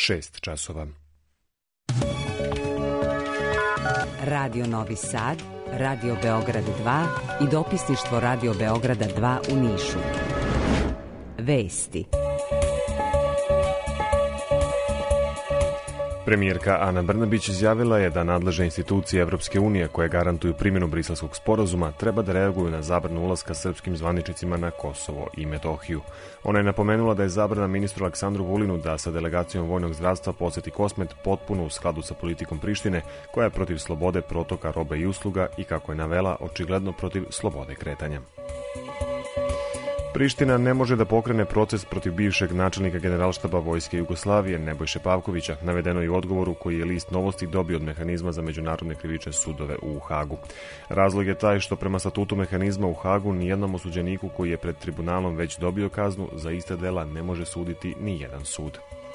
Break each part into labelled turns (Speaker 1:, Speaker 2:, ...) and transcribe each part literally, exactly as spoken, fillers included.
Speaker 1: šest časova.
Speaker 2: Radio Novi Sad, Radio Beograd dva i dopisništvo Radio Beograda dva u Nišu. Vesti.
Speaker 1: Premijerka Ana Brnabić izjavila je da nadležne institucije Evropske unije koje garantuju primjenu Briselskog sporazuma treba da reaguju na zabranu ulaska srpskim zvaničnicima na Kosovo i Metohiju. Ona je napomenula da je zabrana ministru Aleksandru Vulinu da sa delegacijom vojnog zdravstva poseti Kosmet potpuno u skladu sa politikom Prištine, koja je protiv slobode protoka robe i usluga i, kako je navela, očigledno protiv slobode kretanja. Priština ne može da pokrene proces protiv bivšeg načelnika Generalštaba Vojske Jugoslavije Nebojše Pavkovića, navedeno je u odgovoru koji je list Novosti dobio od mehanizma za međunarodne krivične sudove u Hagu. Razlog je taj što prema statutu mehanizma u Hagu nijednom osuđeniku koji je pred tribunalom već dobio kaznu za iste dela ne može suditi ni jedan sud.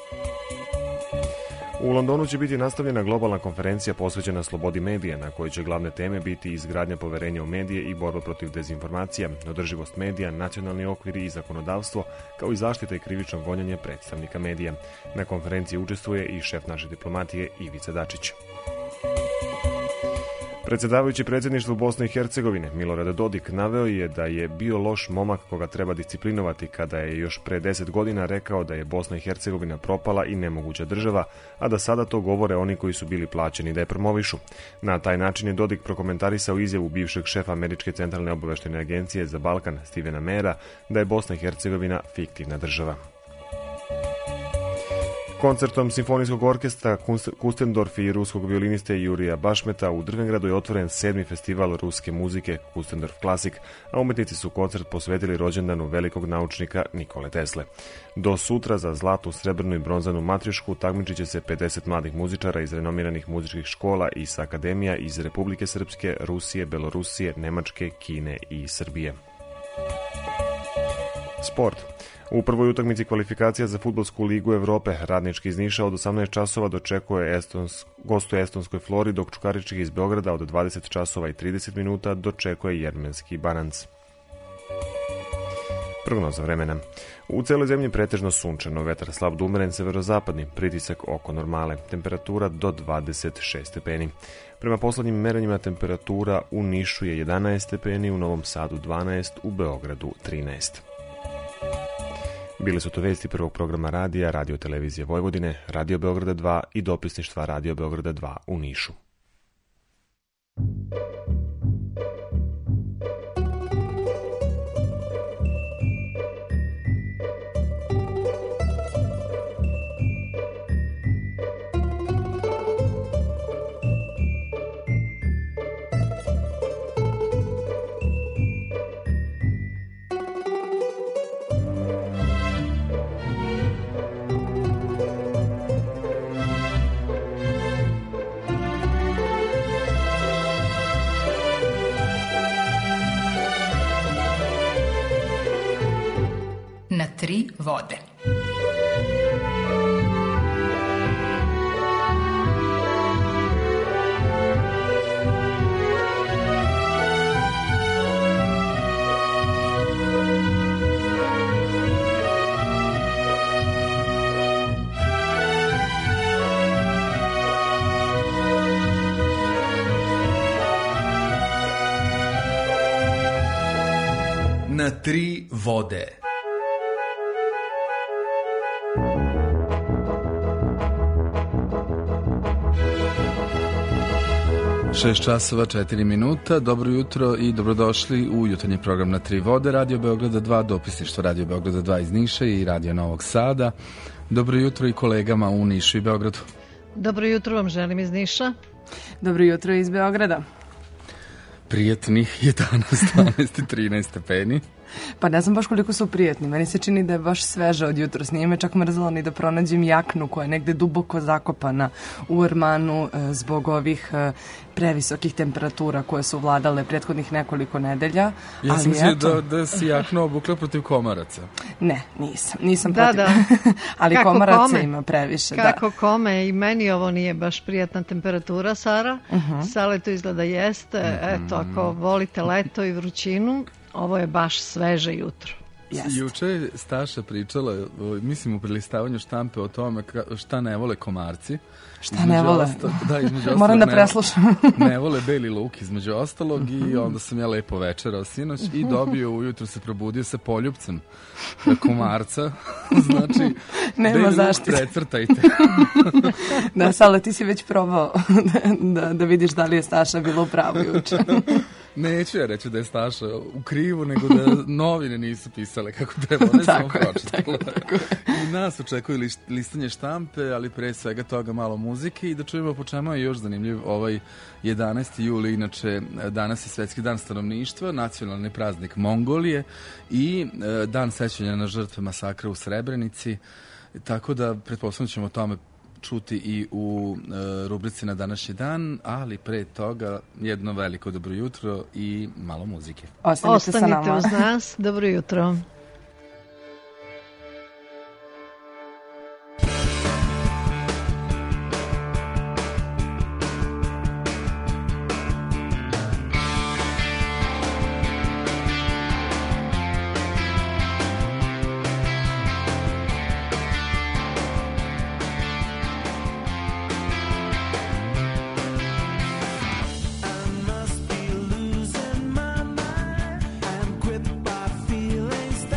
Speaker 1: U Londonu će biti nastavljena globalna konferencija posvećena slobodi medija, na kojoj će glavne teme biti izgradnja poverenja u medije i borba protiv dezinformacija, održivost medija, nacionalni okviri i zakonodavstvo, kao i zaštita i krivično gonjenje predstavnika medija. Na konferenciji učestvuje i šef naše diplomatije Ivica Dačić. Predsjedavajući predsjedništvu Bosne i Hercegovine Milorad Dodik naveo je da je bio loš momak koga treba disciplinovati kada je još pre deset godina rekao da je Bosna i Hercegovina propala i nemoguća država, a da sada to govore oni koji su bili plaćeni da je promovišu. Na taj način je Dodik prokomentarisao izjavu bivšeg šefa Američke centralne obavještajne agencije za Balkan Stevena Mera da je Bosna i Hercegovina fiktivna država. Koncertom Simfonijskog orkestra Kustendorf i ruskog violiniste Jurija Bašmeta u Drvengradu je otvoren sedmi festival ruske muzike Kustendorf Klasik, a umetnici su koncert posvetili rođendanu velikog naučnika Nikole Tesle. Do sutra za zlatu, srebrnu i bronzanu matrišku takmičit će se pedeset mladih muzičara iz renomiranih muzičkih škola i sa akademija iz Republike Srpske, Rusije, Belorusije, Nemačke, Kine i Srbije. Sport. U prvoj utakmici kvalifikacija za fudbalsku ligu Evrope Radnički iz Niša od osamnaest časova dočekuje Estons, gostuje estonskoj Flori, dok Čukarički iz Beograda od dvadeset časova i trideset minuta dočekuje Jermenski Bananc. Prognoza vremena. U celoj zemlji pretežno sunčano, vetar slab do umeren severozapadni, pritisak oko normale, temperatura do dvadeset šest stepeni. Prema poslednjim merenjima temperatura u Nišu je jedanaest stepeni, u Novom Sadu dvanaest, u Beogradu trinaest. Bile su to vesti prvog programa radija, Radio Televizije Vojvodine, Radio Beograda dva i dopisništva Radio Beograda dva u Nišu.
Speaker 3: Na tri vode.
Speaker 4: Na tri vode. šest časova, četiri minuta. Dobro jutro i dobrodošli u jutarnji program Na tri vode, Radio Beograda dva, dopisništvo Radio Beograda dva iz Niša i Radio Novog Sada. Dobro jutro i kolegama u Nišu i Beogradu.
Speaker 5: Dobro jutro vam želim iz Niša.
Speaker 6: Dobro jutro iz Beograda.
Speaker 4: Prijetnih jedanaest, dvanaest i trinaest stepeni.
Speaker 6: Pa ne znam baš koliko su prijetni. Meni se čini da je baš sveže od jutros. Nije me čak mrzalo ni da pronađem jaknu koja je negde duboko zakopana u ormanu e, zbog ovih e, previsokih temperatura koje su vladale prethodnih nekoliko nedelja.
Speaker 4: Ja sam mislio da, da si jaknu obukla protiv komaraca.
Speaker 6: Ne, nisam. Nisam
Speaker 5: da,
Speaker 6: protiv.
Speaker 5: Da.
Speaker 6: Ali
Speaker 5: kako
Speaker 6: komaraca
Speaker 5: kome?
Speaker 6: Ima previše.
Speaker 5: Kako
Speaker 6: da.
Speaker 5: kome? I meni ovo nije baš prijatna temperatura, Sara. Uh-huh. Sa leto izgleda jeste. Uh-huh. Eto, ako volite leto i vrućinu, ovo je baš sveže jutro.
Speaker 6: Jest.
Speaker 4: Juče je Staša pričala, mislim u prelistavanju štampe o tome šta ne vole komarci.
Speaker 6: Šta između ne vole?
Speaker 4: Osta, da, između ostalog,
Speaker 6: moram da
Speaker 4: ne,
Speaker 6: preslušam.
Speaker 4: Ne vole beli luk između ostalog i onda sam ja lepo večerao sinoć i dobio, ujutro se probudio sa poljupcem komarca. Znači,
Speaker 6: nema
Speaker 4: beli
Speaker 6: zaštite.
Speaker 4: Luk precrtajte.
Speaker 6: Da, Sale, ti si već probao da, da, da vidiš da li je Staša bilo u pravu juče.
Speaker 4: Neću ja reći da je Staša u krivu, nego da novine nisu pisale kako treba. Ne samo pročitala. I nas očekuje list, listanje štampe, ali pre svega toga malo muzike i da čujemo po čemu je još zanimljiv ovaj jedanaesti juli. Inače, danas je Svetski dan stanovništva, nacionalni praznik Mongolije i e, dan sećanja na žrtve masakra u Srebrenici. Tako da, pretpostavljamo ćemo o tome čuti i u e, rubrici na današnji dan, ali pre toga jedno veliko dobro jutro i malo muzike.
Speaker 6: Ostanite,
Speaker 5: Ostanite
Speaker 6: sa nama.
Speaker 5: uz nas. Dobro jutro.
Speaker 3: Must be losing my mind. I'm gripped by feelings that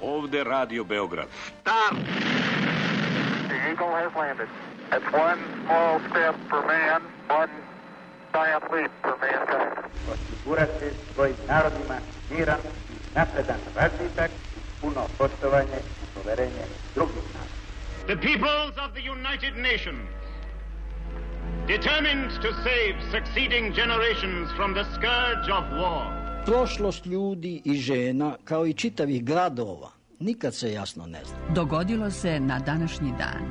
Speaker 3: Ovde Radio Beograd.
Speaker 7: Stop! The Eagle has landed. That's one small step for man, one giant leap for mankind.
Speaker 8: Osigurati svojim narodima miran, napredan razvitak, puno poštovanje i poverenje drugih naroda.
Speaker 9: The peoples of the United Nations, determined to save succeeding generations from the scourge of war.
Speaker 10: Prošlost ljudi i žena, kao i čitavih gradova, nikad se jasno ne zna.
Speaker 11: Dogodilo se na današnji dan.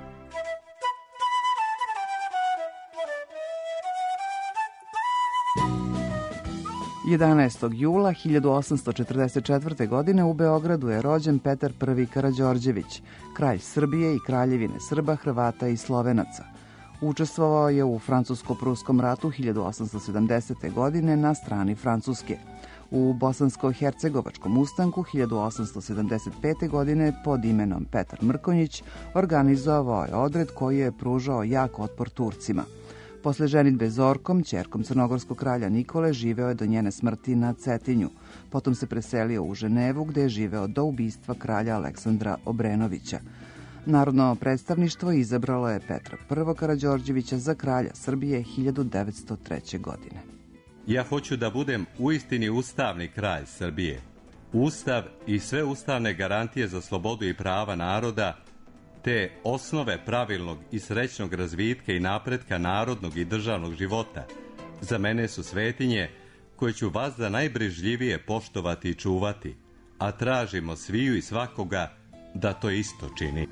Speaker 6: jedanaestog jula hiljadu osamsto četrdeset četvrte. godine u Beogradu je rođen Petar Prvi Karađorđević, kralj Srbije i kraljevine Srba, Hrvata i Slovenaca. Učestvovao je u Francusko-pruskom ratu hiljadu osamsto sedamdesete. godine na strani Francuske. U Bosansko-hercegovačkom ustanku hiljadu osamsto sedamdeset pete. godine pod imenom Petar Mrkonjić organizovao je odred koji je pružao jak otpor Turcima. Posle ženidbe Zorkom, ćerkom crnogorskog kralja Nikole, živeo je do njene smrti na Cetinju. Potom se preselio u Ženevu, gde je živeo do ubistva kralja Aleksandra Obrenovića. Narodno predstavništvo izabralo je Petra Prvog Karađorđevića za kralja Srbije hiljadu devetsto treće. godine.
Speaker 12: Ja hoću da budem uistini ustavni kralj Srbije. Ustav i sve ustavne garantije za slobodu i prava naroda, te osnove pravilnog i srećnog razvitka i napretka narodnog i državnog života, za mene su svetinje koje ću vas da najbrižljivije poštovati i čuvati, a tražimo sviju i svakoga da to isto čini.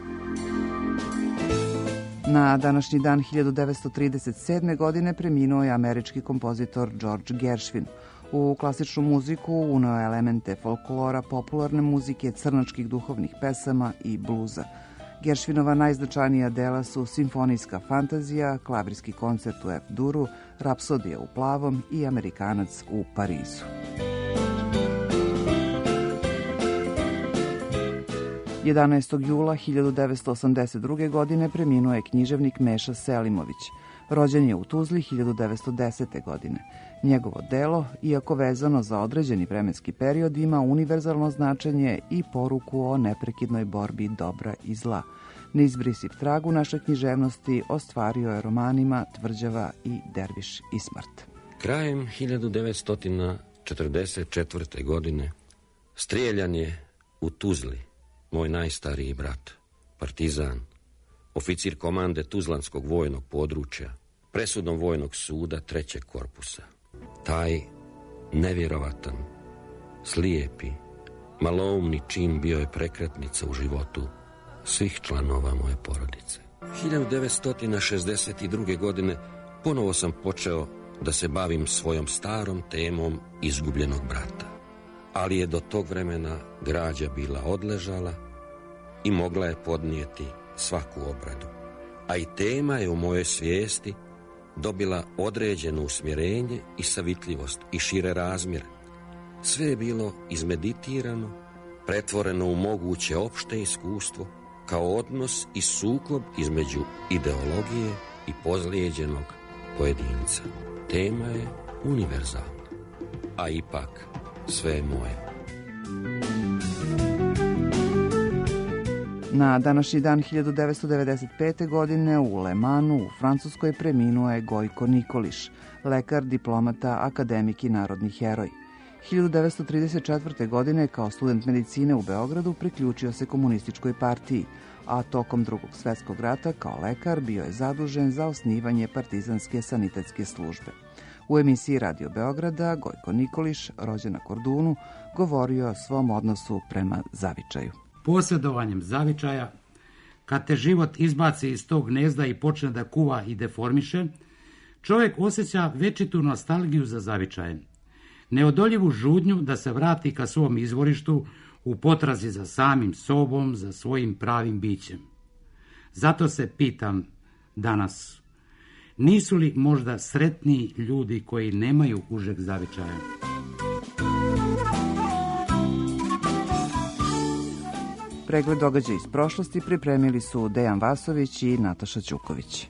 Speaker 6: Na današnji dan hiljadu devetsto trideset sedme. godine preminuo je američki kompozitor George Gershwin. U klasičnu muziku uneo je elemente folklora, popularne muzike, crnačkih duhovnih pesama i bluza. Gershwinova najznačajnija dela su Simfonijska fantazija, Klavirski koncert u F-duru, Rapsodija u plavom i Amerikanac u Parizu. jedanaestog jula hiljadu devetsto osamdeset druge. godine preminuo je književnik Meša Selimović. Rođen je u Tuzli hiljadu devetsto desete. godine. Njegovo delo, iako vezano za određeni vremenski period, ima univerzalno značenje i poruku o neprekidnoj borbi dobra i zla. Neizbrisiv trag u našoj književnosti ostvario je romanima Tvrđava i Derviš i smrt.
Speaker 13: Krajem hiljadu devetsto četrdeset četvrte. godine strijeljan je u Tuzli moj najstariji brat, partizan, oficir komande Tuzlanskog vojnog područja, presudom vojnog suda trećeg korpusa. Taj nevjerovatan, slijepi, maloumni čin bio je prekretnica u životu svih članova moje porodice. hiljadu devetsto šezdeset druge. godine ponovo sam počeo da se bavim svojom starom temom izgubljenog brata. Ali je do tog vremena građa bila odležala i mogla je podnijeti svaku obradu. A i tema je u mojoj svijesti dobila određeno usmjerenje i savitljivost i šire razmjere. Sve je bilo izmeditirano, pretvoreno u moguće opšte iskustvo, kao odnos i sukob između ideologije i pozlijeđenog pojedinca. Tema je univerzalna, a ipak sve je moje.
Speaker 6: Na današnji dan hiljadu devetsto devedeset pete. godine u Le Manu u Francuskoj preminuo je Gojko Nikoliš, lekar, diplomata, akademik i narodni heroj. hiljadu devetsto trideset četvrte. godine kao student medicine u Beogradu priključio se komunističkoj partiji, a tokom Drugog svjetskog rata kao lekar bio je zadužen za osnivanje partizanske sanitetske službe. U emisiji Radio Beograda Gojko Nikoliš, rođen na Kordunu, govorio o svom odnosu prema zavičaju.
Speaker 14: Posjedovanjem zavičaja, kad te život izbaci iz tog gnezda i počne da kuva i deformiše, čovjek osjeća večitu nostalgiju za zavičajem, neodoljivu žudnju da se vrati ka svom izvorištu u potrazi za samim sobom, za svojim pravim bićem. Zato se pitam danas, nisu li možda sretniji ljudi koji nemaju užeg zavičaja?
Speaker 6: Pregled događaja iz prošlosti pripremili su Dejan Vasović i Nataša Ćuković.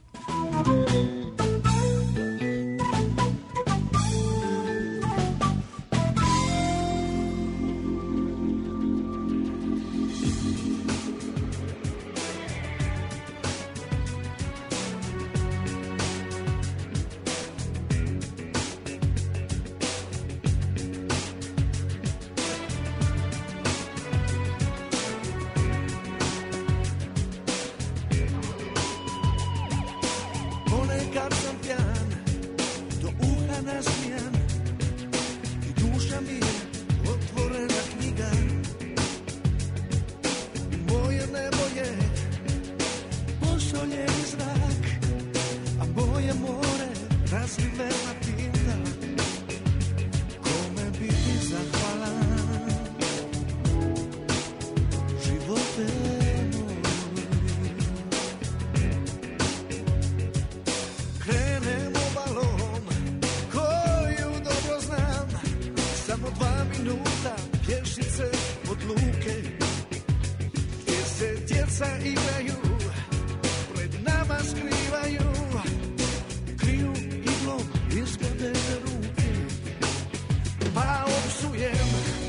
Speaker 3: djeca igraju, pred nama skrivaju, kriju iglom izgledene ruke. Pa opsujem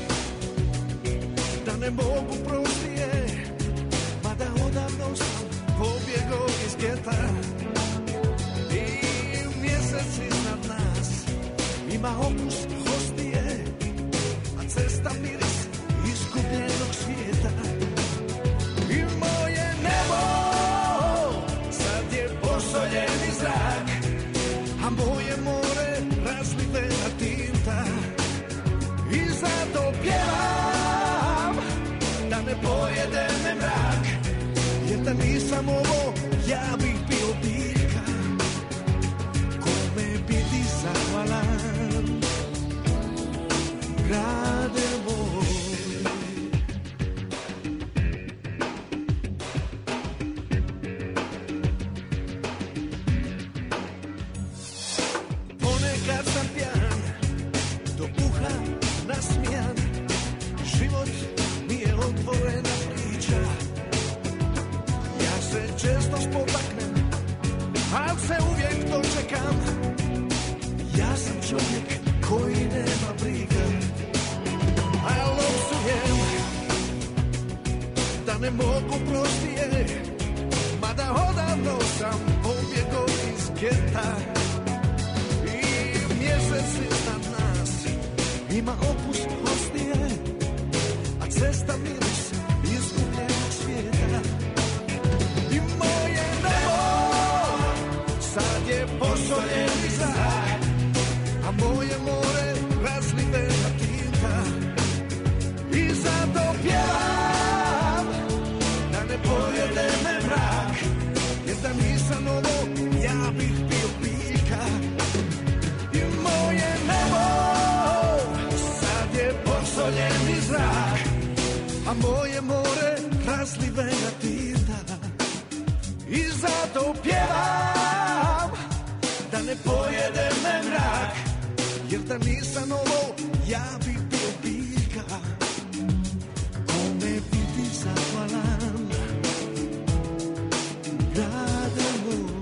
Speaker 3: da ne mogu prostije, mada odavno sam pobjegao iz geta. I mjesec iznad nas ima okus hostije, a cesta miris izgubljenog svijeta. I moje nebo sad je posoljeni zrak, a moje more razlivena tinta. I zato pjevam da ne pojede me mrak, jer da nisam ovo ja bih bio biljka. Kome biti zahvalan, grade moj. Ponekad sam pjan, do uha nasmijan, život mi je otvorena priča. Ja se često spotaknem, al se uvijek dočekam. Ja sam čovjek koji nema briga, al opsujem da ne mogu prostije, mada odavno sam pobjegao iz geta. I mjesec iznad nas ima okus hostije, a cesta miris izgubljenog svijeta. I moje nebo sad je posoljeni zrak, a moje more razlivena tinta. I zato pjevam da ne pojede me mrak, jer da nisam ovo ja bih bio biljka. I moje nebo sad je posoljeni zrak, a moje more razlivena tinta. I zato pjevam da ne pojede me mrak, jer da nisam ovo ja bih bio biljka. Kome biti zahvalan, grade moj.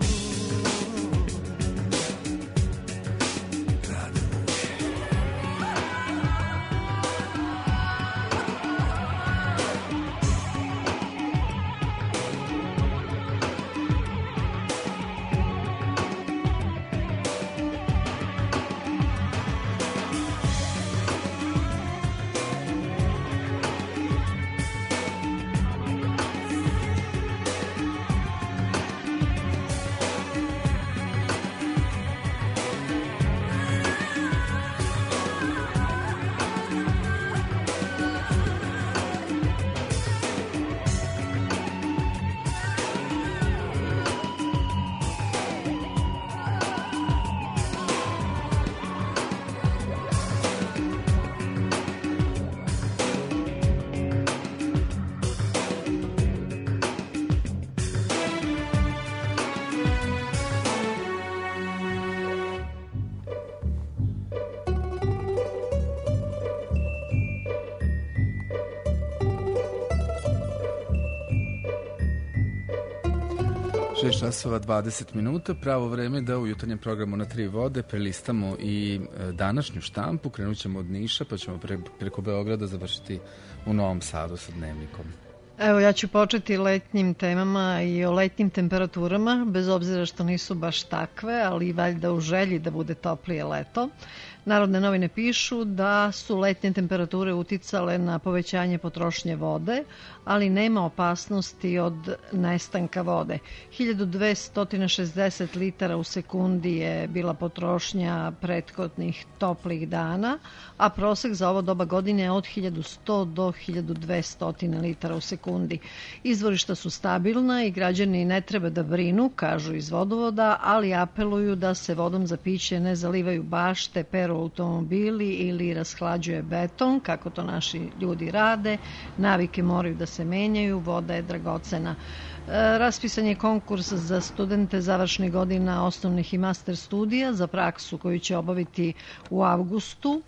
Speaker 4: šest časova dvadeset minuta, pravo vreme da u jutarnjem programu Na tri vode prelistamo i današnju štampu. Krenut ćemo od Niša, pa ćemo pre, preko Beograda završiti u Novom Sadu sa dnevnikom.
Speaker 5: Evo, ja ću početi letnjim temama i o letnjim temperaturama, bez obzira što nisu baš takve, ali valjda u želji da bude toplije leto. Narodne novine pišu da su letnje temperature uticale na povećanje potrošnje vode, ali nema opasnosti od nestanka vode. hiljadu dvesta šezdeset litara u sekundi je bila potrošnja prethodnih toplih dana, a prosek za ovo doba godine je od hiljadu sto do hiljadu dvesta litara u sekundi. Izvorišta su stabilna i građani ne treba da brinu, kažu iz vodovoda, ali apeluju da se vodom za piće ne zalivaju bašte, peru automobili ili rashlađuje beton, kako to naši ljudi rade. Navike moraju da se menjaju, voda je dragocena. Raspisan je konkurs za studente završnih godina osnovnih i master studija za praksu koju će obaviti u avgustu.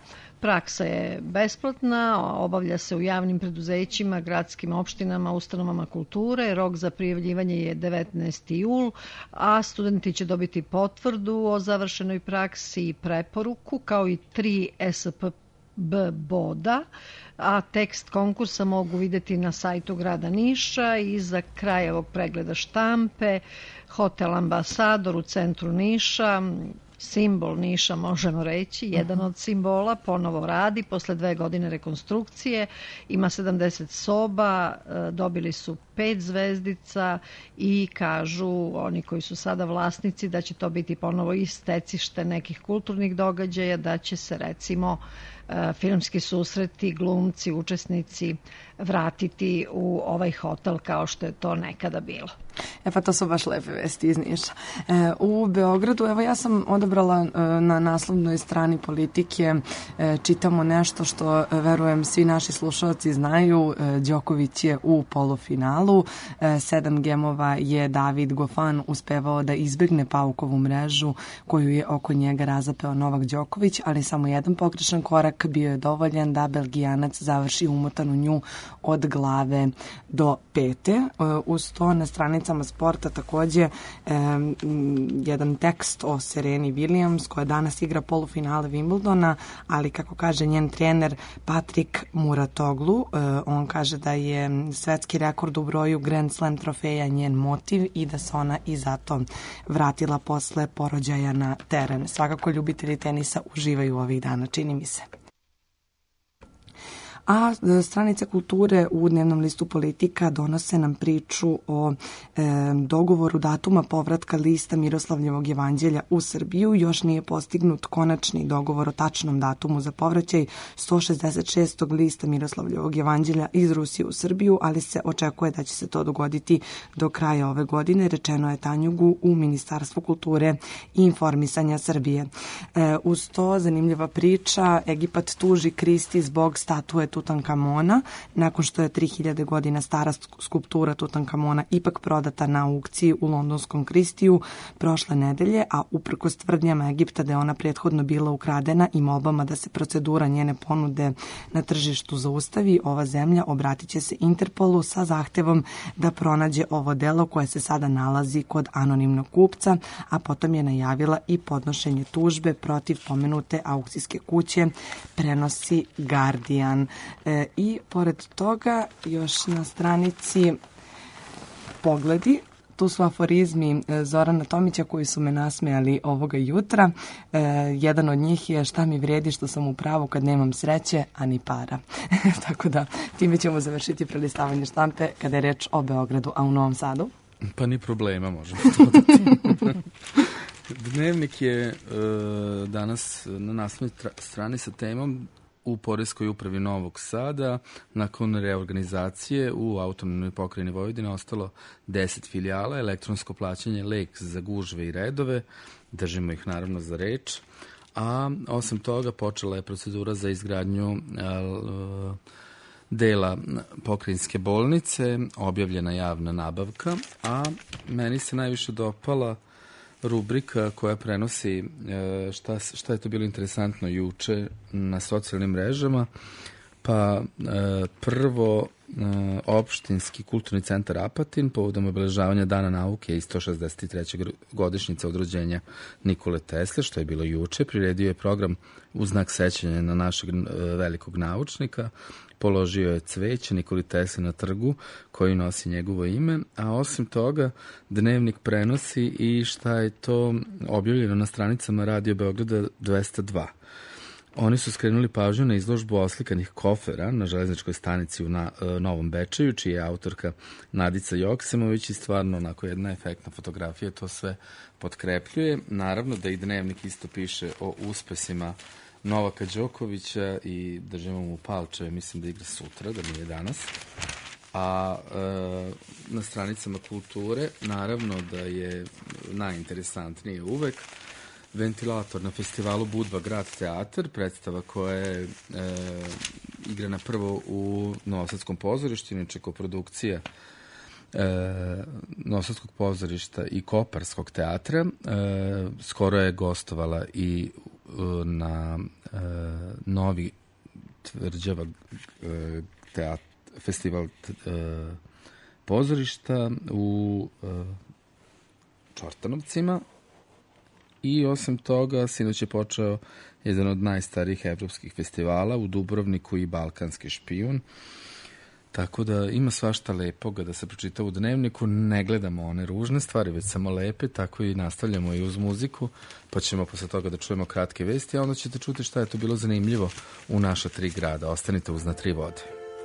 Speaker 5: Praksa je besplatna, obavlja se u javnim preduzećima, gradskim opštinama, ustanovama kulture. Rok za prijavljivanje je devetnaesti jul, a studenti će dobiti potvrdu o završenoj praksi i preporuku, kao i tri S P B boda, a tekst konkursa mogu vidjeti na sajtu grada Niša. I za kraj ovog pregleda štampe, Hotel Ambasador u centru Niša, simbol Niša možemo reći, jedan od simbola, ponovo radi posle dve godine rekonstrukcije, ima sedamdeset soba, dobili su pet zvezdica i kažu oni koji su sada vlasnici da će to biti ponovo i stecište nekih kulturnih događaja, da će se recimo filmski susreti, glumci, učesnici vratiti u ovaj hotel kao što je to nekada bilo.
Speaker 6: E pa to su baš lepe vesti iz Niša. E, u Beogradu, evo ja sam odabrala e, na naslovnoj strani Politike, e, čitamo nešto što, verujem, svi naši slušalci znaju. E, Đoković je u polufinalu. E, sedam gemova je David Gofan uspevao da izbegne paukovu mrežu koju je oko njega razapeo Novak Đoković, ali samo jedan pogrešan korak bio je dovoljan da Belgijanac završi umotan u nju od glave do pete. E, uz to na stranici sporta takođe e, jedan tekst o Sereni Williams koja danas igra polufinale Wimbledona, ali kako kaže njen trener Patrik Muratoglu, e, on kaže da je svetski rekord u broju Grand Slam trofeja njen motiv i da se ona i zato vratila posle porođaja na teren. Svakako ljubitelji tenisa uživaju ovih dana, čini mi se. A stranice kulture u dnevnom listu Politika donose nam priču o e, dogovoru datuma povratka lista Miroslavljevog jevanđelja u Srbiju. Još nije postignut konačni dogovor o tačnom datumu za povraćaj sto šezdeset šestog lista Miroslavljevog jevanđelja iz Rusije u Srbiju, ali se očekuje da će se to dogoditi do kraja ove godine, rečeno je Tanjugu u Ministarstvu kulture i informisanja Srbije. E, uz to zanimljiva priča, Egipat tuži Kristi zbog statue Tutankamona, nakon što je tri hiljade godina stara skulptura Tutankamona ipak prodata na aukciji u londonskom Kristiju prošle nedelje, a uprkos tvrdnjama Egipta da je ona prethodno bila ukradena i molbama da se procedura njene ponude na tržištu zaustavi, ova zemlja obratit će se Interpolu sa zahtevom da pronađe ovo delo koje se sada nalazi kod anonimnog kupca, a potom je najavila i podnošenje tužbe protiv pomenute aukcijske kuće, prenosi Guardian. E, I pored toga još na stranici Pogledi, tu su aforizmi Zorana Tomića koji su me nasmejali ovoga jutra. E, jedan od njih je šta mi vredi što sam u pravu kad nemam sreće, a ni para. Tako da time ćemo završiti prelistavanje štampe kada je reč o Beogradu, a u Novom Sadu?
Speaker 4: Pa ni problema, možemo dodati. Dnevnik je e, danas na naslovnoj strani sa temom u Poreskoj upravi Novog Sada. Nakon reorganizacije u autonomnoj pokrajini Vojvodine ostalo deset filijala, elektronsko plaćanje lek za gužve i redove, držimo ih naravno za reč, a osim toga počela je procedura za izgradnju uh, dela pokrajinske bolnice, objavljena javna nabavka, a meni se najviše dopala rubrika koja prenosi šta, šta je to bilo interesantno juče na socijalnim mrežama. Pa prvo opštinski kulturni centar Apatin povodom obeležavanja Dana nauke i sto šezdeset treće godišnjice od rođenja Nikole Tesle, što je bilo juče, priredio je program u znak sećanja na našeg velikog naučnika. Položio je cveće Nikoli Tesli na trgu koji nosi njegovo ime, a osim toga Dnevnik prenosi i šta je to objavljeno na stranicama Radio Beograda dvesta dva. Oni su skrenuli pažnju na izložbu oslikanih kofera na železničkoj stanici u na, e, Novom Bečeju, čija je autorka Nadica Joksimović i stvarno onako jedna efektna fotografija to sve potkrepljuje. Naravno da i Dnevnik isto piše o uspesima Novaka Đokovića i držimo mu palčeve, mislim da igra sutra, da nije danas. A e, na stranicama kulture naravno da je najinteresantnije uvek Ventilator na festivalu Budva Grad teatar, predstava koja je e, igrana prvo u Novosadskom pozorištu, inače koprodukcija e, Novosadskog pozorišta i Koparskog teatra. E, skoro je gostovala i na e, novi Tvrđava e, teat, festival e, pozorišta u e, Čortanovcima i osim toga sinoć je počeo jedan od najstarijih evropskih festivala u Dubrovniku i Balkanski špijun. Tako da ima svašta lepoga da se pročita u dnevniku, ne gledamo one ružne stvari, već samo lepe, tako i nastavljamo i uz muziku, pa ćemo posle toga da čujemo kratke vesti, a onda ćete čuti šta je to bilo zanimljivo u naša tri grada. Ostanite uz Na tri vode.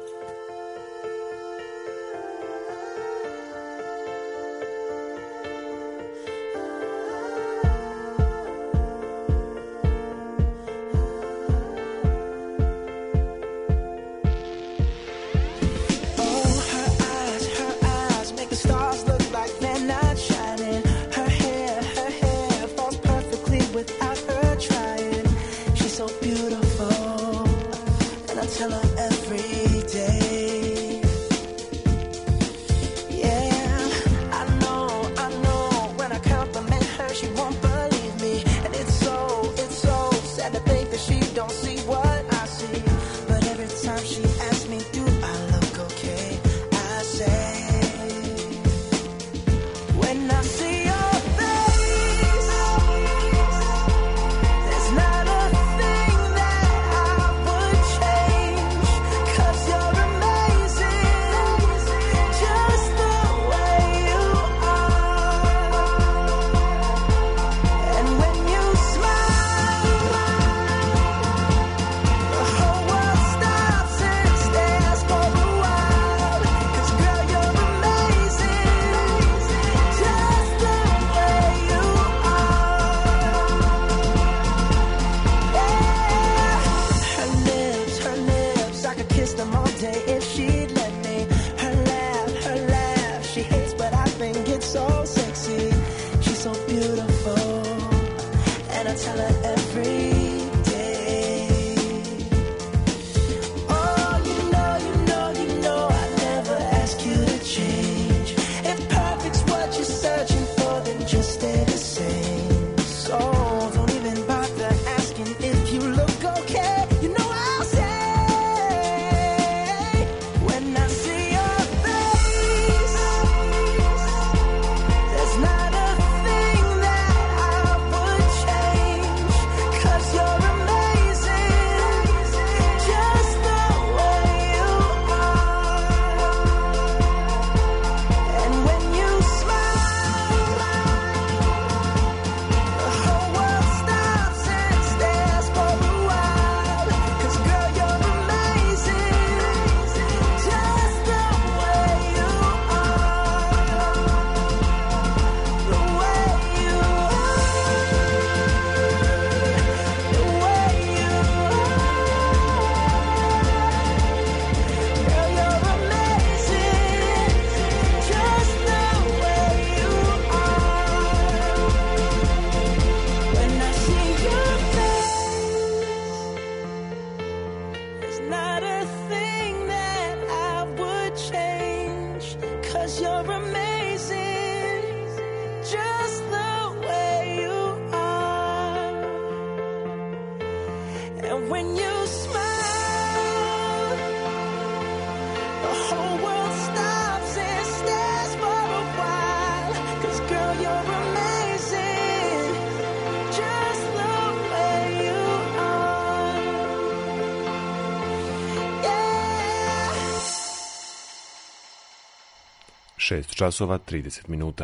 Speaker 1: šest časova trideset minuta.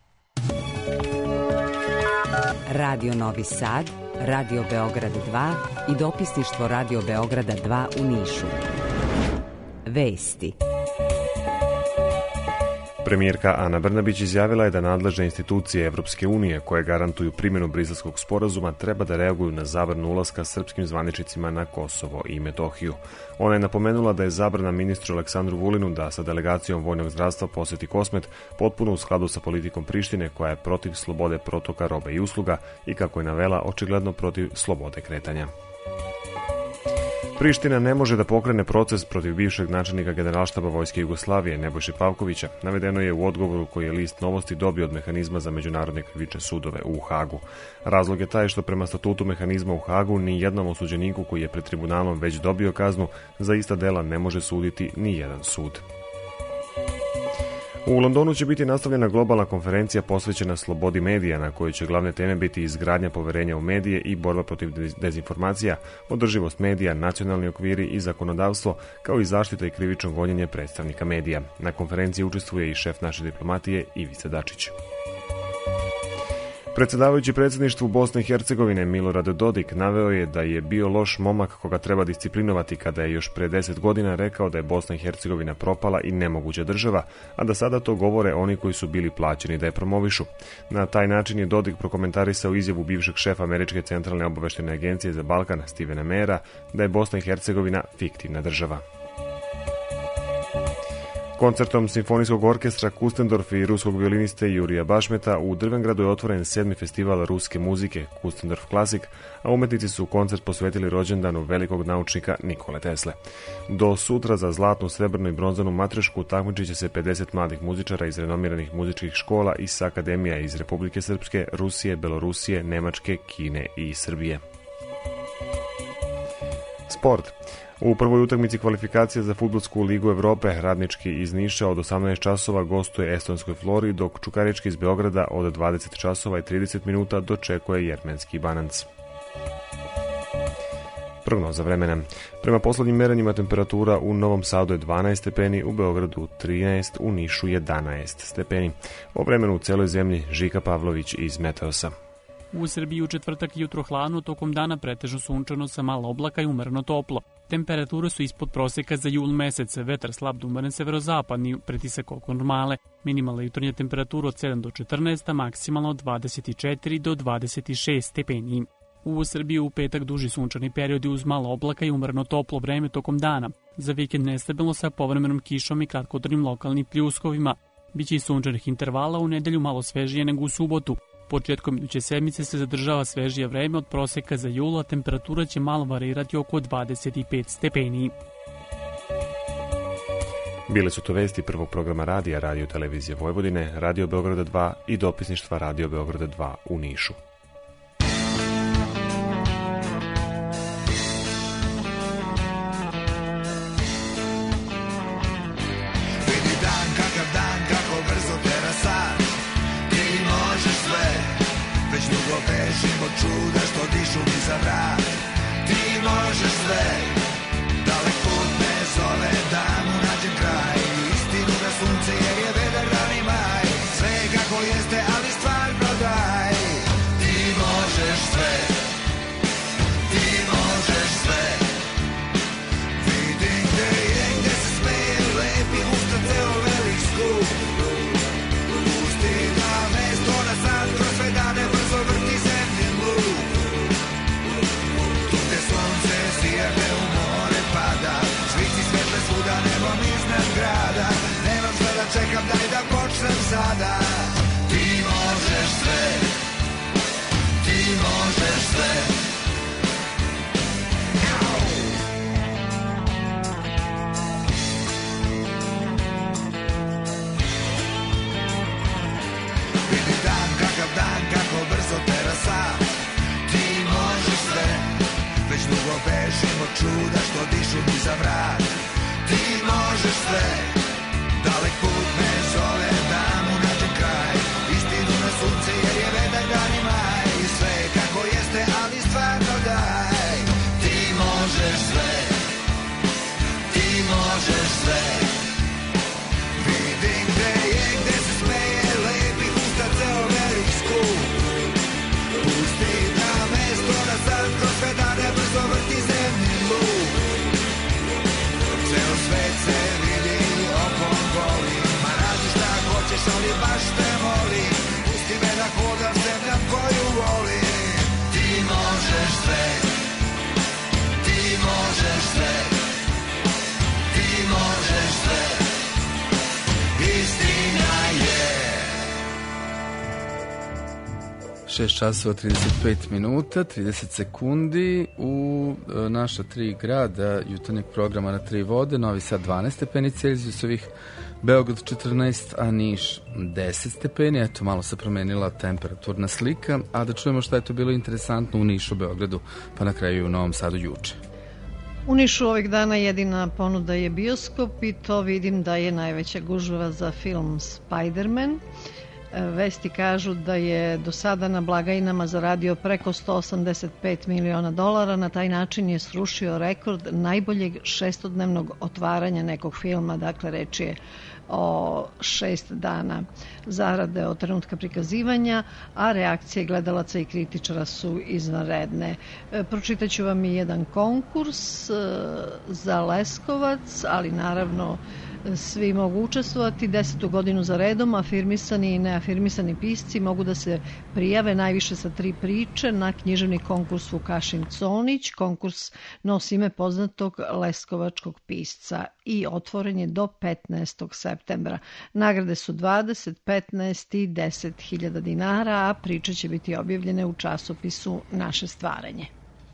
Speaker 2: Radio Novi Sad, Radio Beograd dva i dopisništvo Radio Beograda dva u Nišu. Vesti.
Speaker 1: Premijerka Ana Brnabić izjavila je da nadležne institucije Evropske unije koje garantuju primjenu Briselskog sporazuma treba da reaguju na zabranu ulaska srpskim zvaničnicima na Kosovo i Metohiju. Ona je napomenula da je zabrana ministru Aleksandru Vulinu da sa delegacijom vojnog zdravstva poseti Kosmet potpuno u skladu sa politikom Prištine koja je protiv slobode protoka robe i usluga i kako je navela očigledno protiv slobode kretanja. Priština ne može da pokrene proces protiv bivšeg načelnika Generalštaba Vojske Jugoslavije Nebojše Pavkovića, navedeno je u odgovoru koji je list Novosti dobio od mehanizma za međunarodne krivične sudove u Hagu. Razlog je taj što prema statutu mehanizma u Hagu ni jednom osuđeniku koji je pred tribunalom već dobio kaznu za ista dela ne može suditi ni jedan sud. U Londonu će biti nastavljena globalna konferencija posvećena slobodi medija, na kojoj će glavne teme biti izgradnja poverenja u medije i borba protiv dezinformacija, održivost medija, nacionalni okviri i zakonodavstvo, kao i zaštita i krivično gonjenje predstavnika medija. Na konferenciji učestvuje i šef naše diplomatije Ivica Dačić. Predsjedavajući predsjedništvu Bosne i Hercegovine Milorad Dodik naveo je da je bio loš momak koga treba disciplinovati kada je još pre deset godina rekao da je Bosna i Hercegovina propala i nemoguća država, a da sada to govore oni koji su bili plaćeni da je promovišu. Na taj način je Dodik prokomentarisao izjavu bivšeg šefa Američke centralne obaveštajne agencije za Balkan Stevena Mayera da je Bosna i Hercegovina fiktivna država. Koncertom Simfonijskog orkestra Kustendorf i ruskog violiniste Jurija Bašmeta u Drvengradu je otvoren sedmi festival ruske muzike Kustendorf Classic, a umetnici su koncert posvetili rođendanu velikog naučnika Nikole Tesle. Do sutra za zlatnu, srebrnu i bronzanu matrešku takmičit će se pedeset mladih muzičara iz renomiranih muzičkih škola i sa akademija iz Republike Srpske, Rusije, Belorusije, Nemačke, Kine i Srbije. Sport. U prvoj utakmici kvalifikacije za Fudbalsku ligu Evrope Radnički iz Niša od osamnaest časova gostuje estonskoj Flori, dok Čukarički iz Beograda od dvadeset časova i trideset minuta dočekuje Jermenski Bananc. Prognoza vremena. Prema poslednjim merenjima temperatura u Novom Sadu je dvanaest stepeni, u Beogradu trinaest, u Nišu jedanaest stepeni. O vremenu u celoj zemlji Žika Pavlović iz Meteosa.
Speaker 15: U Srbiji u četvrtak jutro hladno, tokom dana pretežno sunčano sa malo oblaka i umereno toplo. Temperature su ispod proseka za jul mesec, vetar slab do umeren severozapadni, pritisak oko normale. Minimalna jutarnja temperatura od sedam do četrnaest, a maksimalno od dvadeset četiri do dvadeset šest stepeni. U Srbiji u petak duži sunčani periodi uz malo oblaka i umereno toplo vreme tokom dana. Za vikend nestabilno sa povremenom kišom i kratkotrajnim lokalnim pljuskovima. Biće i sunčanih intervala, u nedelju malo svežije nego u subotu. Početkom iduće sedmice se zadržava svežije vreme od proseka za jul, a temperatura će malo varirati oko dvadeset pet stepeni.
Speaker 1: Bile su to vesti prvog programa radija Radio Televizije Vojvodine, Radio Beograda dva i dopisništva Radio Beograda dva u Nišu.
Speaker 3: Vidi dan, kakav dan, kako brzo tera sad. Ti možeš sve, već dugo bežimo čuda što dišu mi za vrat. Ti možeš sve, dalek put me zove da mu nađem kraj. Istinu na sunce jer je vedar rani maj. Sve kako jeste, ali stvarno daj. Ti možeš sve, ti možeš sve. Vidim gde je, gde se smeje lepi usta ceo velik skup. Pusti da mesto na sad kroz sve dane brzo vrti zemljen luk. Tu gde sunce sija, gde u more pada, svici svetle svuda nebom iznad grada. Nemam šta da čekam, daj da počnem sada. Ti možeš sve, ti možeš sve. Vidi dan, kakav dan, kako brzo tera sad. Ti možeš sve, već dugo bežimo čuda što dišu mi za vrat. Ti možeš sve, dalek put me zove da mu nađem kraj. Istinu na sunce jer je vedar dan i maj. Sve kako jeste, ali stvarno daj. Ti možeš sve, ti možeš sve. Vidim gde je, gde se smeje lepi usta ceo velik skup. Pusti da mesto na sad kroz sve dane brzo vrti zemlji luk. Ceo svet se vidi
Speaker 4: šest časova trideset pet minuta, trideset sekundi u e, naša tri grada jutarnjeg programa na tri vode, Novi Sad dvanaest stepeni Celzijusovih, Beograd četrnaest, a Niš deset stepeni. Eto, malo se promenila temperaturna slika, a da čujemo šta je to bilo interesantno u Nišu, Beogradu, pa na kraju i u Novom Sadu juče.
Speaker 5: U Nišu ovih dana jedina ponuda je bioskop i to vidim da je najveća gužva za film Spider-Man. Vesti kažu da je do sada na blagajnama zaradio preko sto osamdeset pet miliona dolara. Na taj način je srušio rekord najboljeg šestodnevnog otvaranja nekog filma. Dakle, reč je o šest dana zarade od trenutka prikazivanja, a reakcije gledalaca i kritičara su izvanredne. Pročitaću vam i jedan konkurs za Leskovac, ali naravno svi mogu učestvovati. Desetu godinu za redom afirmisani i neafirmisani pisci mogu da se prijave najviše sa tri priče na književni konkurs Vukašin Conić. Konkurs nosi ime poznatog leskovačkog pisca i otvoren je do petnaestog septembra. Nagrade su dvadeset, petnaest i deset hiljada dinara, a priče će biti objavljene u časopisu Naše stvaranje.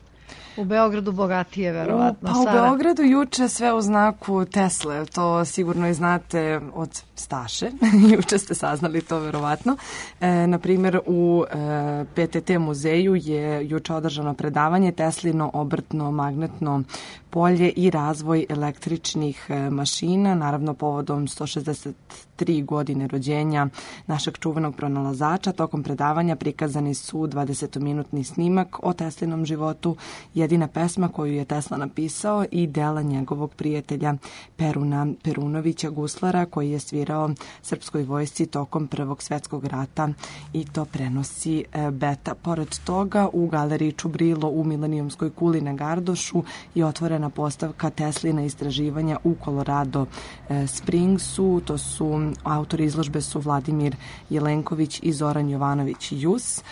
Speaker 5: U Beogradu bogatije, verovatno.
Speaker 6: Pa u Beogradu juče sve u znaku Tesle, to sigurno i znate od Staše, juče ste saznali to verovatno. E, naprimjer, u e, P T T muzeju je juče održano predavanje Teslino obrtno magnetno polje i razvoj električnih e, mašina, naravno povodom sto šezdeset tri godine rođenja našeg čuvenog pronalazača. Tokom predavanja prikazani su dvadesetominutni snimak o Teslinom životu, jedina pesma koju je Tesla napisao i dela njegovog prijatelja Peruna Perunovića, guslara, koji je svirao srpskoj vojsci tokom Prvog svjetskog rata i to prenosi Beta. Pored toga, u galeriji Čubrilo u Milenijumskoj kuli na Gardošu je otvorena postavka Teslina istraživanja u Colorado Springsu. To su autori izložbe su Vladimir Jelenković i Zoran Jovanović Jus,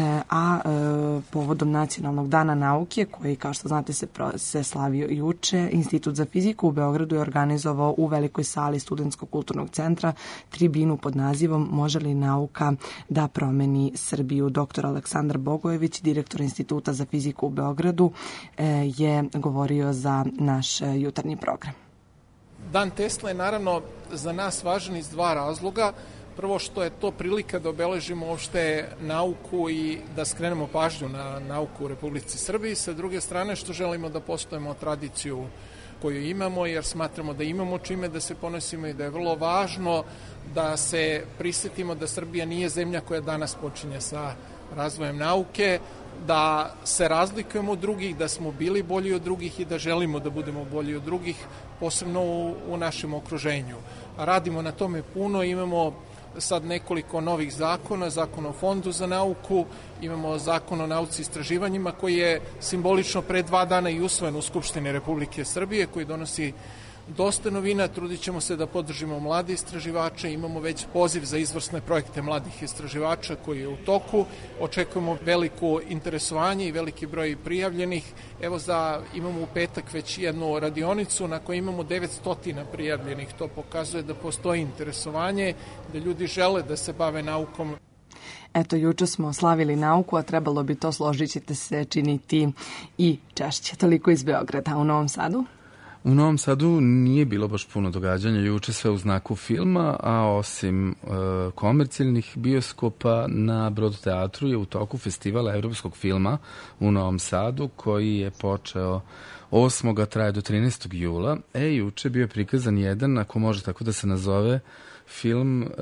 Speaker 6: a povodom Nacionalnog dana nauke, koji kao što znate se, se slavio juče, Institut za fiziku u Beogradu je organizovao u velikoj sali Studentskog kulturnog centra tribinu pod nazivom Može li nauka da promeni Srbiju? Doktor Aleksandar Bogojević, direktor Instituta za fiziku u Beogradu, je govorio za naš jutarnji program.
Speaker 16: Dan Tesla je naravno za nas važan iz dva razloga. Prvo što je to prilika da obeležimo uopšte nauku i da skrenemo pažnju na nauku u Republici Srbiji. Sa druge strane što želimo da poštujemo tradiciju koju imamo, jer smatramo da imamo čime da se ponosimo i da je vrlo važno da se prisjetimo da Srbija nije zemlja koja danas počinje sa razvojem nauke, da se razlikujemo od drugih, da smo bili bolji od drugih i da želimo da budemo bolji od drugih, posebno u, u našem okruženju. Radimo na tome puno, imamo sad nekoliko novih zakona, zakon o fondu za nauku, imamo zakon o nauci i istraživanjima koji je simbolično pre dva dana i usvojen u Skupštini Republike Srbije, koji donosi dosta novina. Trudit ćemo se da podržimo mlade istraživače, imamo već poziv za izvrsne projekte mladih istraživača koji je u toku, očekujemo veliko interesovanje i veliki broj prijavljenih. Evo za, imamo u petak već jednu radionicu na kojoj imamo devetsto prijavljenih, to pokazuje da postoji interesovanje, da ljudi žele da se bave naukom.
Speaker 6: Eto, juče smo slavili nauku, a trebalo bi to, složit ćete se, činiti i češće. Toliko iz Beograda. U Novom Sadu?
Speaker 4: U Novom Sadu nije bilo baš puno događanja, juče sve u znaku filma, a osim e, komercijalnih bioskopa na Brodoteatru je u toku festivala evropskog filma u Novom Sadu, koji je počeo osmog traje do trinaestog jula. E, juče bio je prikazan jedan, ako može tako da se nazove, film e,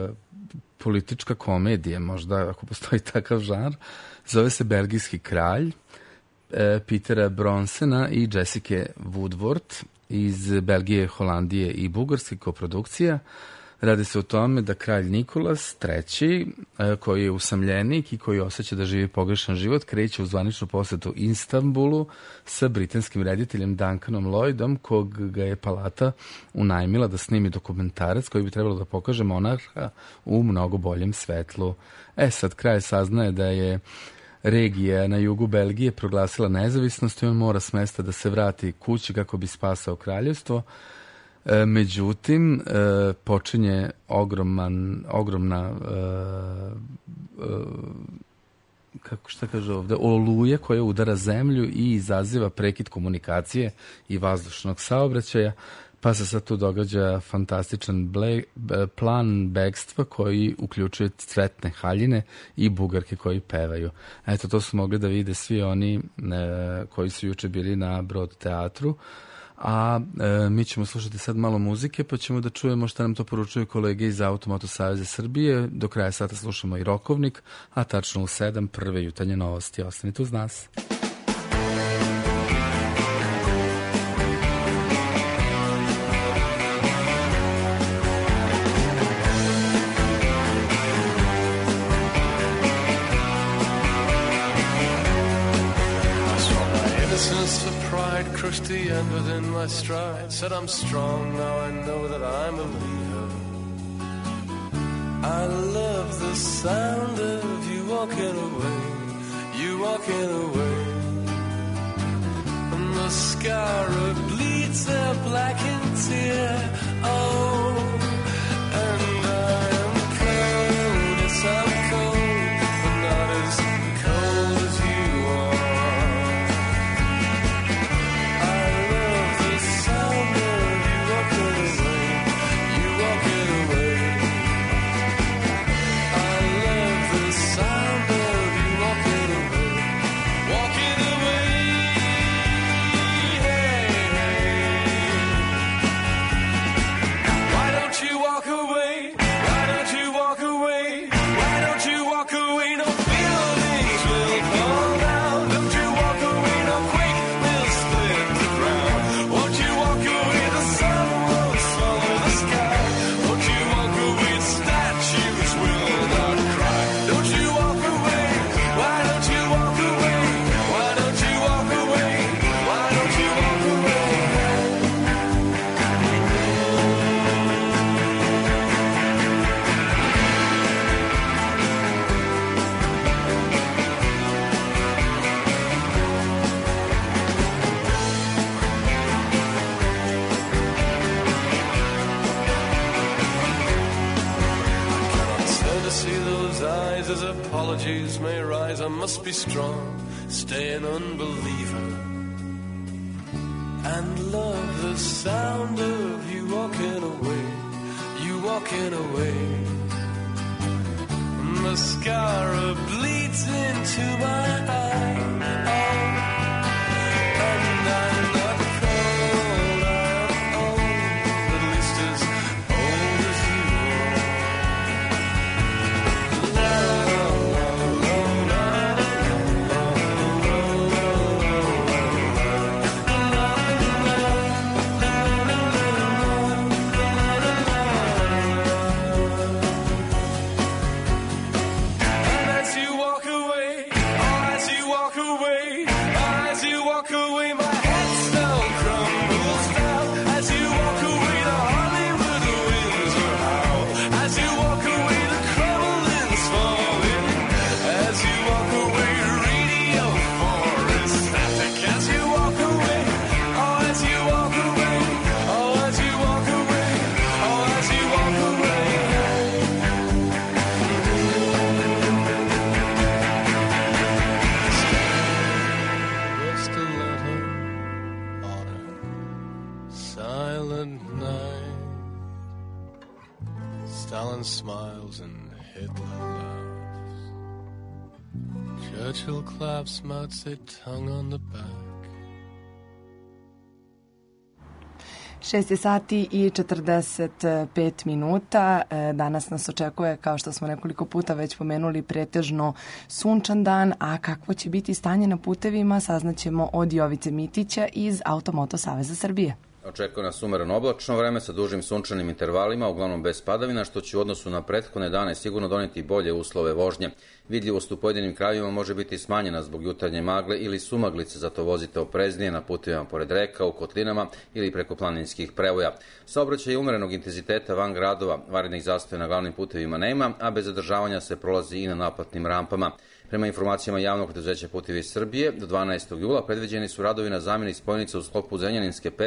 Speaker 4: politička komedija, možda ako postoji takav žanr, zove se Belgijski kralj, Petera Bronsena i Jessica Woodward iz Belgije, Holandije i Bugarske koprodukcija. Radi se o tome da kralj Nikolas treći, koji je usamljenik i koji osjeća da živi pogrešan život, kreće u zvaničnu posetu Istanbulu sa britanskim rediteljem Duncanom Lloydom, kog ga je palata unajmila da snimi dokumentarac koji bi trebalo da pokaže monarha u mnogo boljem svetlu. E sad, kralj saznaje da je regija na jugu Belgije proglasila nezavisnost i on mora s mesta da se vrati kući kako bi spasao kraljevstvo. E, međutim, e, počinje ogroman, ogromna e, e, kako šta kaže ovde, oluje koja udara zemlju i izaziva prekid komunikacije i vazdušnog saobraćaja, pa se sad tu događa fantastičan ble, plan bekstva koji uključuje cvetne haljine i bugarke koji pevaju. Eto, to su mogli da vide svi oni e, koji su juče bili na Brod teatru. A e, mi ćemo slušati sad malo muzike, pa ćemo da čujemo šta nam to poručuju kolege iz Automoto Saveza Srbije. Do kraja sata slušamo i Rokovnik, a tačno u sedam prve jutarnje novosti. Ostanite uz nas.
Speaker 17: Crushed the end within my stride. Said I'm strong, now I know that I'm a leader. I love the sound of you walking away, you walking away. And the scar bleeds a blackened tear. Oh, and I am cold, yes I'm cold, but not as cold as you are. As apologies may rise, I must be strong, stay an unbeliever, and love the sound of you walking away, you walking away. Mascara bleeds into my eye, oh, and I'm not cold, I'm old, at least as old as you are. Smiles and Hitler laughs. Churchill claps Mao Zedong on the back.
Speaker 6: šest je sati i četrdeset pet minuta. Danas nas očekuje, kao što smo nekoliko puta već pomenuli, pretežno sunčan dan, a kakvo će biti stanje na putevima saznaćemo od Jovice Mitića iz Automoto Saveza Srbije.
Speaker 18: Očekuje nas umereno oblačno vreme sa dužim sunčanim intervalima, uglavnom bez padavina, što će u odnosu na prethodne dane sigurno doneti bolje uslove vožnje. Vidljivost u pojedinim krajevima može biti smanjena zbog jutarnje magle ili sumaglice, zato vozite opreznije na putevima pored reka, u kotlinama ili preko planinskih prevoja. Saobraćaj umerenog intenziteta van gradova, vanrednih zastoja na glavnim putevima nema, a bez zadržavanja se prolazi i na naplatnim rampama. Prema informacijama javnog preduzeća Putevi Srbije, do dvanaestog jula predviđeni su radovi na zamjeni spojnica u sklopu Zrenjaninske petlje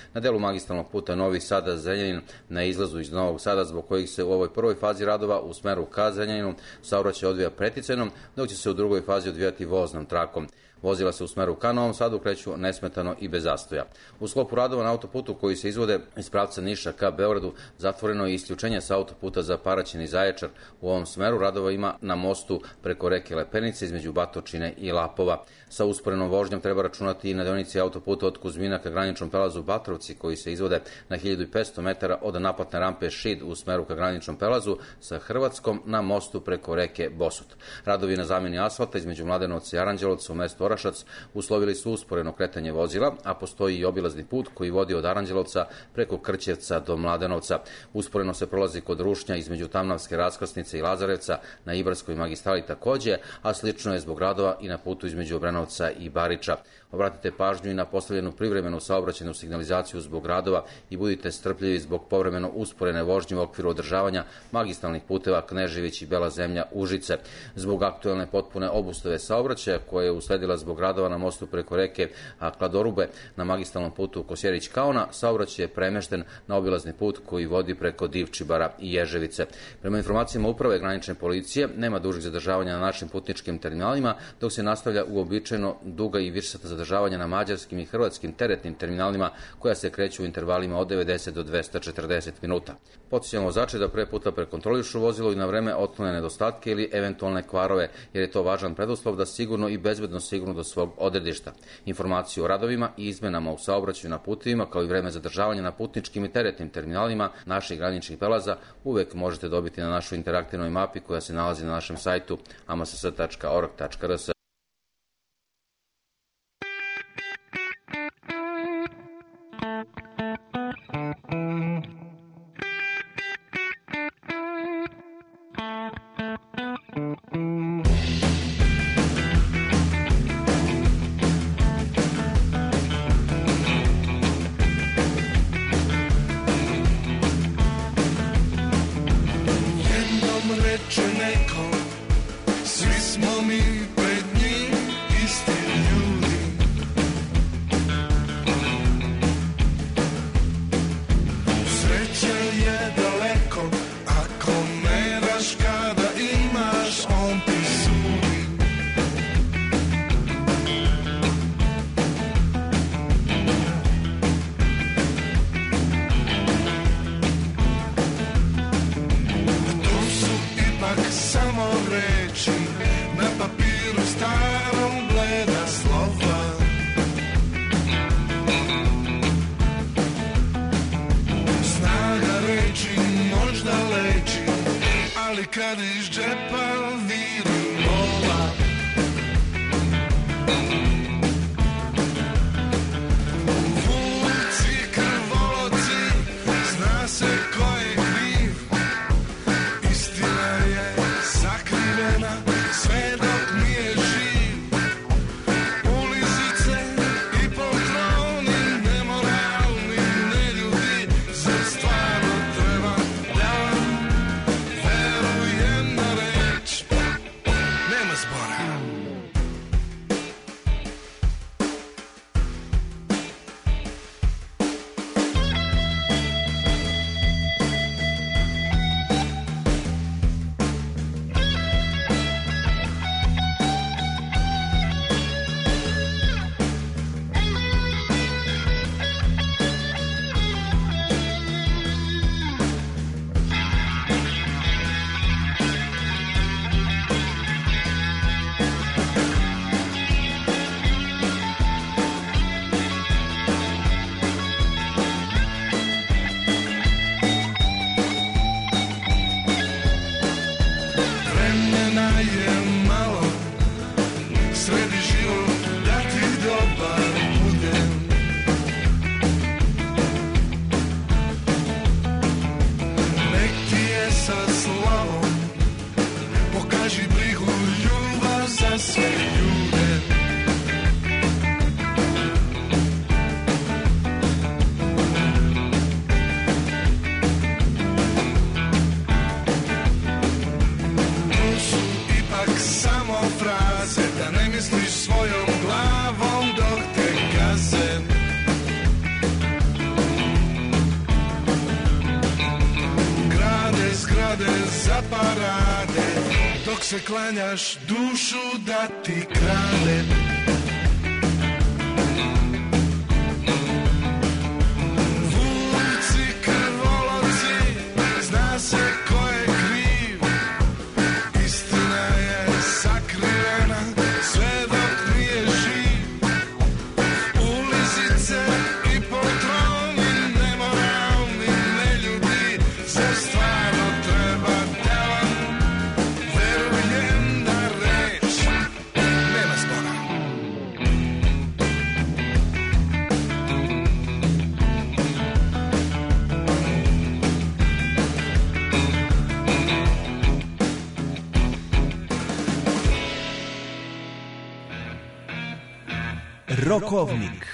Speaker 18: na delu magistralnog puta Novi Sada-Zrenjanin na izlazu iz Novog Sada, zbog kojih se u ovoj prvoj fazi radova u smeru ka Zrenjaninu saobraćaj odvija preticajnom, dok će se u drugoj fazi odvijati voznom trakom. Vozila se u smeru ka Novom Sadu kreću nesmetano i bez zastoja. U sklopu radova na autoputu koji se izvode iz pravca Niša ka Beogradu zatvoreno je isključenje sa autoputa za Paraćin i Zaječar. U ovom smeru radova ima na mostu preko reke Lepenice između Batočine i Lapova. Sa usporenom vožnjom treba računati i na deonici autoputa od Kuzmina ka graničnom prelazu Batrovci koji se izvode na hiljadu petsto metara od naplatne rampe Šid u smeru ka graničnom prelazu sa Hrvatskom na mostu preko reke Bosut. Radovi na zamjeni asfalta između Mladenovca i Aranđelovca u mestu Orašac uslovili su usporeno kretanje vozila, a postoji i obilazni put koji vodi od Aranđelovca preko Krćevca do Mladenovca. Usporeno se prolazi kod Rušnja između Tamnavske raskrsnice i Lazarevca na Ibarskoj magistrali takođe, a slično je zbog radova i na putu između Obrenovca i Bariča. Obratite pažnju i na postavljenu privremenu saobraćajnu signalizaciju zbog radova i budite strpljivi zbog povremeno usporene vožnje u okviru održavanja magistralnih puteva Knežević i Bela Zemlja Užice. Zbog aktuelne potpune obustave saobraćaja koje je usledila zbog radova na mostu preko reke Kladorube na magistralnom putu Kosjerić-Kaona, saobraćaj je premešten na obilazni put koji vodi preko Divčibara i Ježevice. Prema informacijama Uprave granične policije, nema dužih zadržavanja na našim putničkim terminalima, dok se nastavlja uobičajeno duga i višesatna zadržavanja na mađarskim i hrvatskim teretnim terminalima koja se kreću u intervalima od devedeset do dvesta četrdeset minuta. Podsjećamo vozače da pre puta prekontrolišu vozilo i na vreme otklone nedostatke ili eventualne kvarove, jer je to važan preduslov da sigurno i bezbedno sigurno do svog odredišta. Informaciju o radovima i izmenama u saobraćaju na putevima, kao i vreme zadržavanja na putničkim i teretnim terminalima naših graničnih prelaza uvek možete dobiti na našoj interaktivnoj mapi koja se nalazi na našem sajtu a m s s tačka org tačka r s.
Speaker 3: ode za parade, dok se klanjaš dušu da ti krade. Vuci krvoloci, zna se ko je kriv, istina je sakrivena sve dok nije živ. Ulizice i poltroni, nemoralni neljudi, za stvarno treba dela, verujem na reč, nema spora.
Speaker 19: Rokovnik.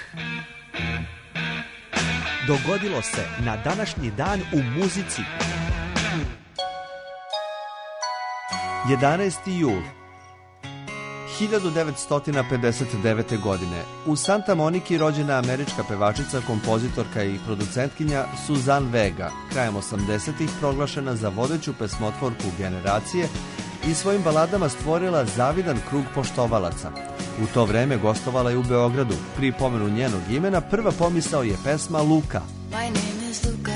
Speaker 19: Dogodilo se na današnji dan u muzici. jedanaesti jul hiljadu devetsto pedeset devete. godine u Santa Moniki rođena američka pevačica, kompozitorka i producentkinja Suzanne Vega, krajem osamdesetih proglašena za vodeću pesmotvorku generacije i svojim baladama stvorila zavidan krug poštovalaca. U to vreme gostovala je u Beogradu. Pri pomenu njenog imena prva pomisao je pesma Luka.
Speaker 20: My name is Luca.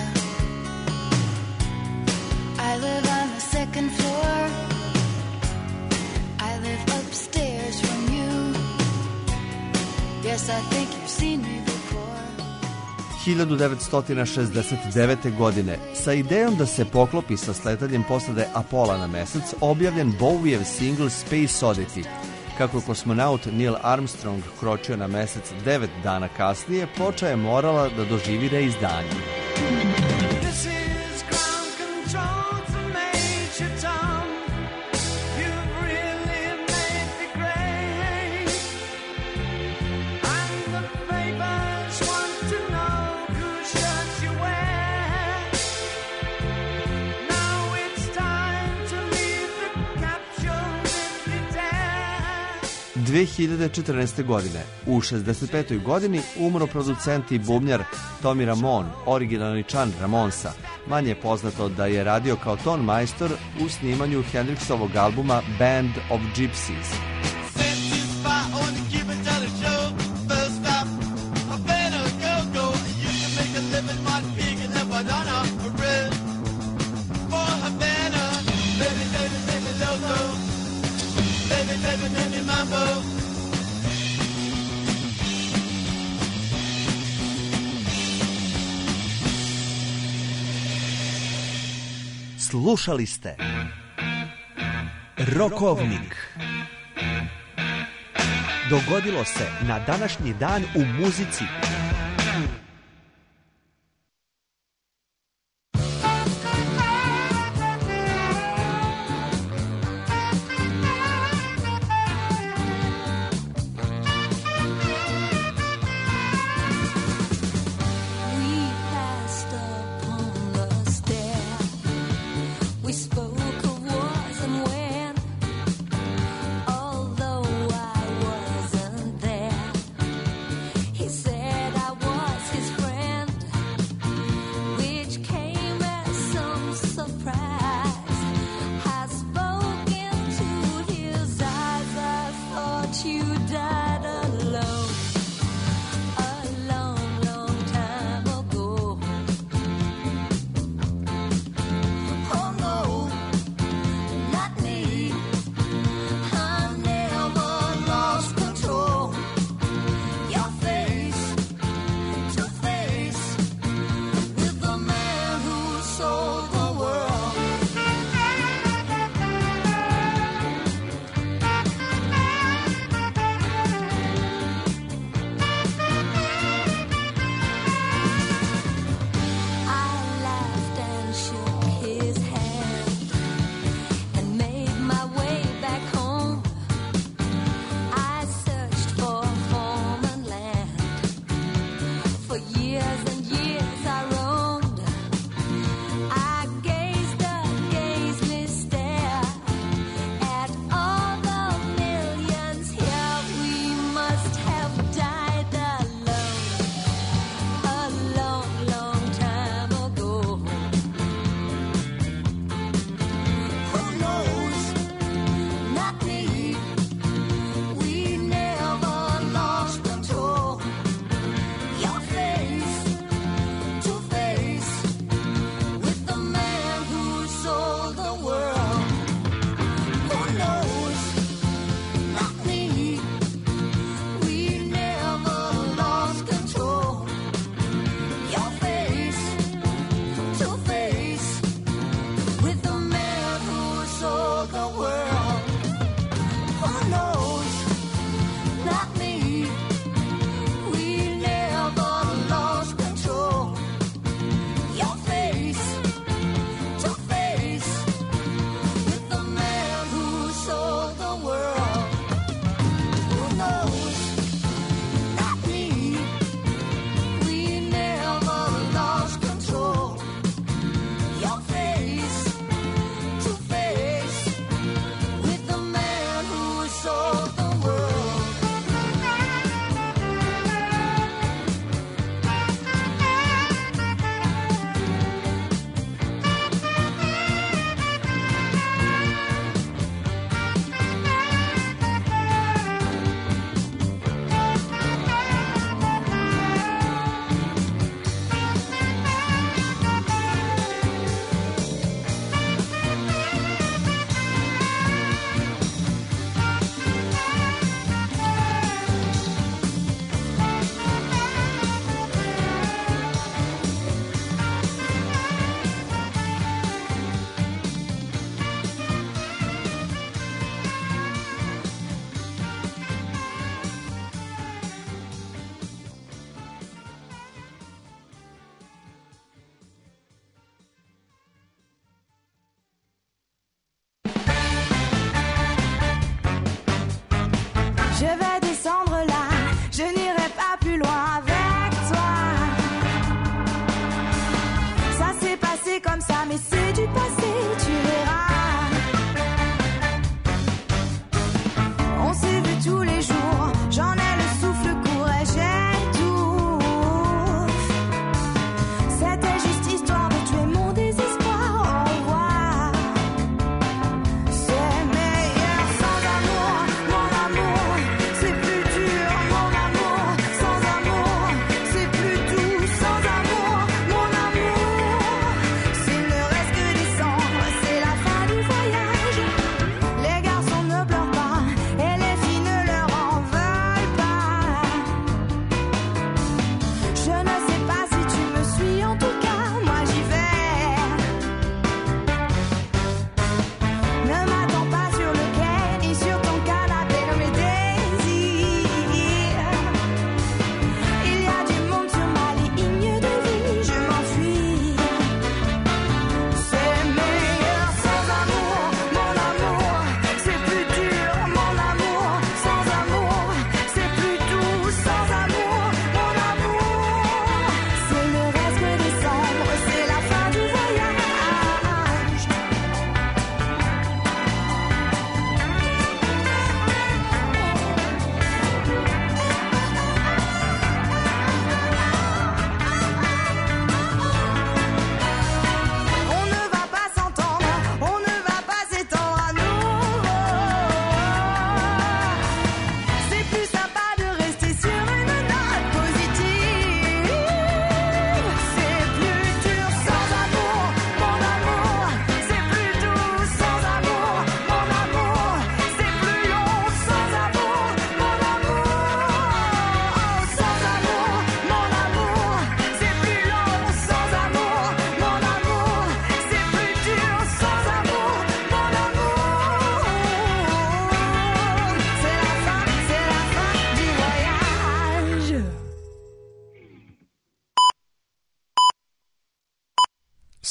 Speaker 20: I live on the second floor. I live upstairs from you. Yes, I think you've seen me before.
Speaker 19: hiljadu devetsto šezdeset devete. godine, sa idejom da se poklopi sa sletanjem posade Apola na mesec, objavljen Bowiev single Space Oddity. Kako je kosmonaut Neil Armstrong kročio na mesec devet dana kasnije, ploča je morala da doživi reizdanje.
Speaker 3: This is ground control to Major Tom. You've really made the grade. And the papers want to know whose shirt you wear. Now it's time to leave the capsule in midair.
Speaker 19: dve hiljade četrnaeste. godine, u šezdeset petoj. godini, umro producent i bubnjar Tommy Ramone, originalni član Ramonsa. Manje je poznato da je radio kao ton majstor u snimanju Hendrixovog albuma Band of Gypsies. Slušali ste Rokovnik. Dogodilo se na današnji dan u muzici.
Speaker 20: Although I wasn't there, he said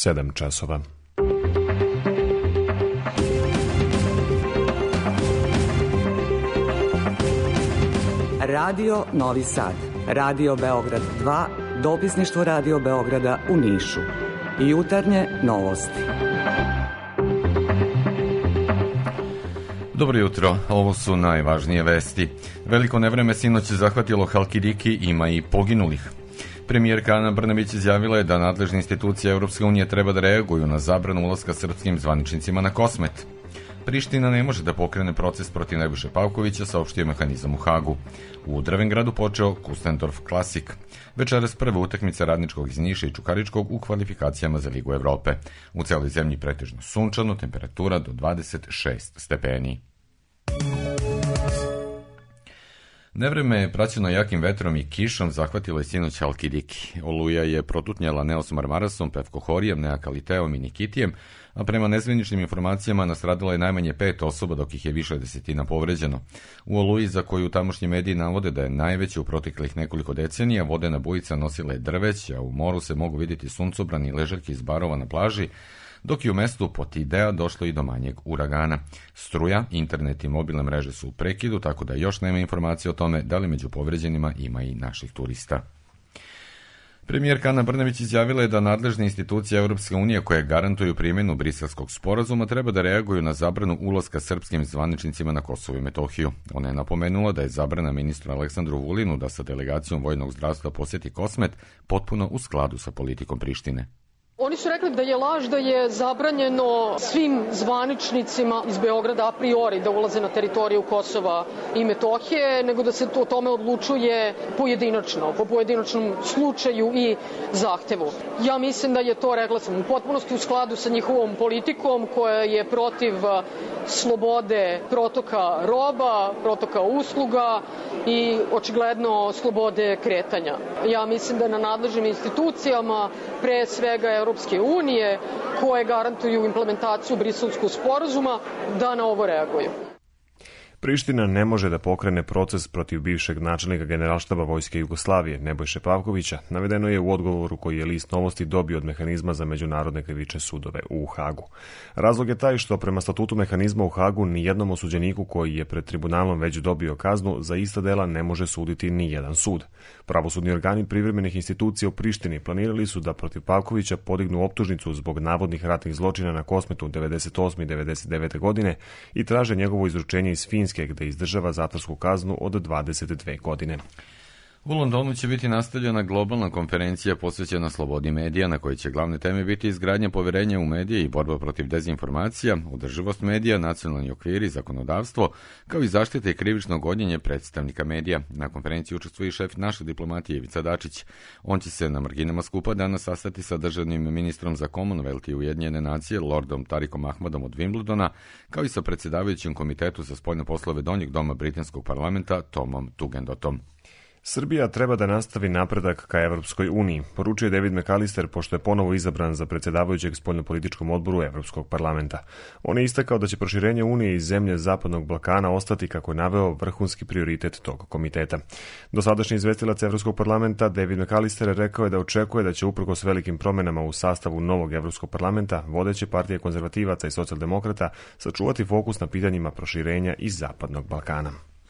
Speaker 1: sedam časova.
Speaker 2: Radio Novi Sad, Radio Beograd dva, dopisništvo Radio Beograda u Nišu. Jutarnje novosti.
Speaker 21: Dobro jutro, ovo su najvažnije vesti. Veliko nevreme sinoć zahvatilo Halkidiki, ima i poginulih. Premijerka Ana Brnabić izjavila je da nadležne institucije Europske unije treba da reaguju na zabranu ulaska srpskim zvaničnicima na Kosmet. Priština ne može da pokrene proces protiv Nebojše Pavkovića, saopštio mehanizam u Hagu. U Drvengradu počeo Kustendorf Classic. Večeras prve utakmice Radničkog iz Niša i Čukaričkog u kvalifikacijama za Ligu Evrope. U celoj zemlji pretežno sunčano, temperatura do dvadeset šest stepeni. Nevreme je praćeno jakim vetrom i kišom zahvatilo je sinoć Halkidiki. Oluja je protutnjala Neos Marmarasom, Pevkohorijem, Neakaliteom i Nikitijem, a prema nezvaničnim informacijama nastradalo je najmanje pet osoba, dok ih je više desetina povređeno. U oluji, za koju tamošnji mediji navode da je najveća u proteklih nekoliko decenija, vodena bujica nosila je drveć, a u moru se mogu vidjeti suncobrani i ležaljke iz barova na plaži, dok je u mestu Potidea došlo i do manjeg uragana. Struja, internet i mobilne mreže su u prekidu, tako da još nema informacije o tome da li među povređenima ima i naših turista. Premijerka Ana Brnabić izjavila je da nadležne institucije Europske unije koje garantuju primjenu Briselskog sporazuma treba da reaguju na zabranu ulaska srpskim zvaničnicima na Kosovo i Metohiju. Ona je napomenula da je zabrana ministru Aleksandru Vulinu da sa delegacijom vojnog zdravstva posjeti Kosmet potpuno u skladu sa politikom Prištine.
Speaker 22: Oni su rekli da je laž da je zabranjeno svim zvaničnicima iz Beograda a priori da ulaze na teritoriju Kosova i Metohije, nego da se to o tome odlučuje pojedinačno, po pojedinačnom slučaju i zahtevu. Ja mislim da je to, rekla sam, u potpunosti u skladu sa njihovom politikom koja je protiv slobode protoka roba, protoka usluga i očigledno slobode kretanja. Ja mislim da na nadležnim institucijama, pre svega Europske unije, koje garantuju implementaciju Briselskog sporazuma, da na ovo reaguju.
Speaker 1: Priština ne može da pokrene proces protiv bivšeg načelnika Generalštaba Vojske Jugoslavije, Nebojše Pavkovića, navedeno je u odgovoru koji je list Novosti dobio od mehanizma za međunarodne krivične sudove u Hagu. Razlog je taj što prema statutu mehanizma u Hagu ni jednom osuđeniku koji je pred tribunalom već dobio kaznu za ista dela ne može suditi ni jedan sud. Pravosudni organi privremenih institucija u Prištini planirali su da protiv Pavkovića podignu optužnicu zbog navodnih ratnih zločina na Kosmetu devedeset osme i devedeset devete godine i traže njegovo izručenje iz Finske, gde izdržava zatvorsku kaznu od dvadeset dve godine.
Speaker 21: U Londonu će biti nastavljena globalna konferencija posvećena slobodi medija, na kojoj će glavne teme biti izgradnja poverenja u medije i borba protiv dezinformacija, održivost medija, nacionalni okviri, zakonodavstvo, kao i zaštita i krivično gonjenje predstavnika medija. Na konferenciji učestvuje i šef naše diplomatije Ivica Dačić. On će se na marginama skupa danas sastati sa državnim ministrom za Commonwealth i Ujedinjene nacije, Lordom Tarikom Ahmadom od Wimbledona, kao i sa predsjedavajućim komitetu za spoljne poslove Donjeg doma britanskog parlamenta Tomom Tugendotom.
Speaker 1: Srbija treba da nastavi napredak ka Evropskoj uniji, poručuje David McAllister, pošto je ponovo izabran za predsjedavajućeg spoljnopolitičkom odboru Evropskog parlamenta. On je istakao da će proširenje Unije iz zemlje Zapadnog Balkana ostati, kako je naveo, vrhunski prioritet tog komiteta. Dosadašnji izvestilac Evropskog parlamenta David McAllister rekao je da očekuje da će uprkos velikim promenama u sastavu novog Evropskog parlamenta vodeće partije konzervativaca i socijaldemokrata sačuvati fokus na pitanjima proširenja iz Zapadnog Balkana.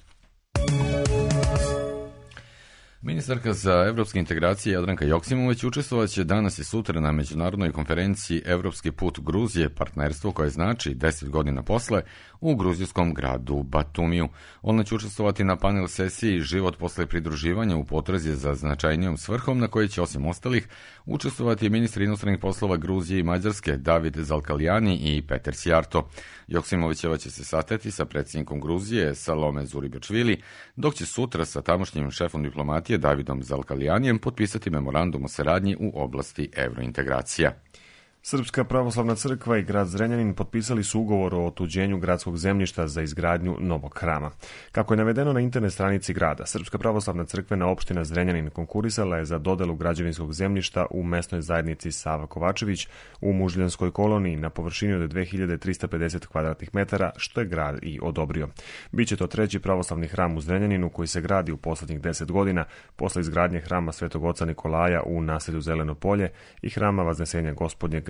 Speaker 21: Ministarka za evropske integracije Jadranka Joksimović učestvovaće danas i sutra na međunarodnoj konferenciji Evropski put Gruzije, partnerstvo koje znači deset godina posle, u gruzijskom gradu Batumiju. Ona će učestvovati na panel sesiji Život posle pridruživanja u potrazi za značajnijom svrhom, na kojoj će osim ostalih učestvovati ministri inostranih poslova Gruzije i Mađarske David Zalkalijani i Peter Sijarto. Joksimovićeva će se sastati sa predsjednikom Gruzije Salome Zuribačvili, dok će sutra sa tamošnjim šefom diplomatije Davidom Zalkalijanijem potpisati memorandum o saradnji u oblasti evrointegracija.
Speaker 1: Srpska pravoslavna crkva i grad Zrenjanin potpisali su ugovor o otuđenju gradskog zemljišta za izgradnju novog hrama. Kako je navedeno na internet stranici grada, Srpska pravoslavna crkvena opština Zrenjanin konkurisala je za dodelu građevinskog zemljišta u mesnoj zajednici Sava Kovačević u Mužljanskoj koloniji na površini od dve hiljade trista pedeset kvadratnih metara, što je grad i odobrio. Biće to treći pravoslavni hram u Zrenjaninu koji se gradi u poslednjih deset godina posle izgradnje hrama Svetog oca Nikolaja u naselju Zeleno polje i hrama Vaznesenja Gospodnjeg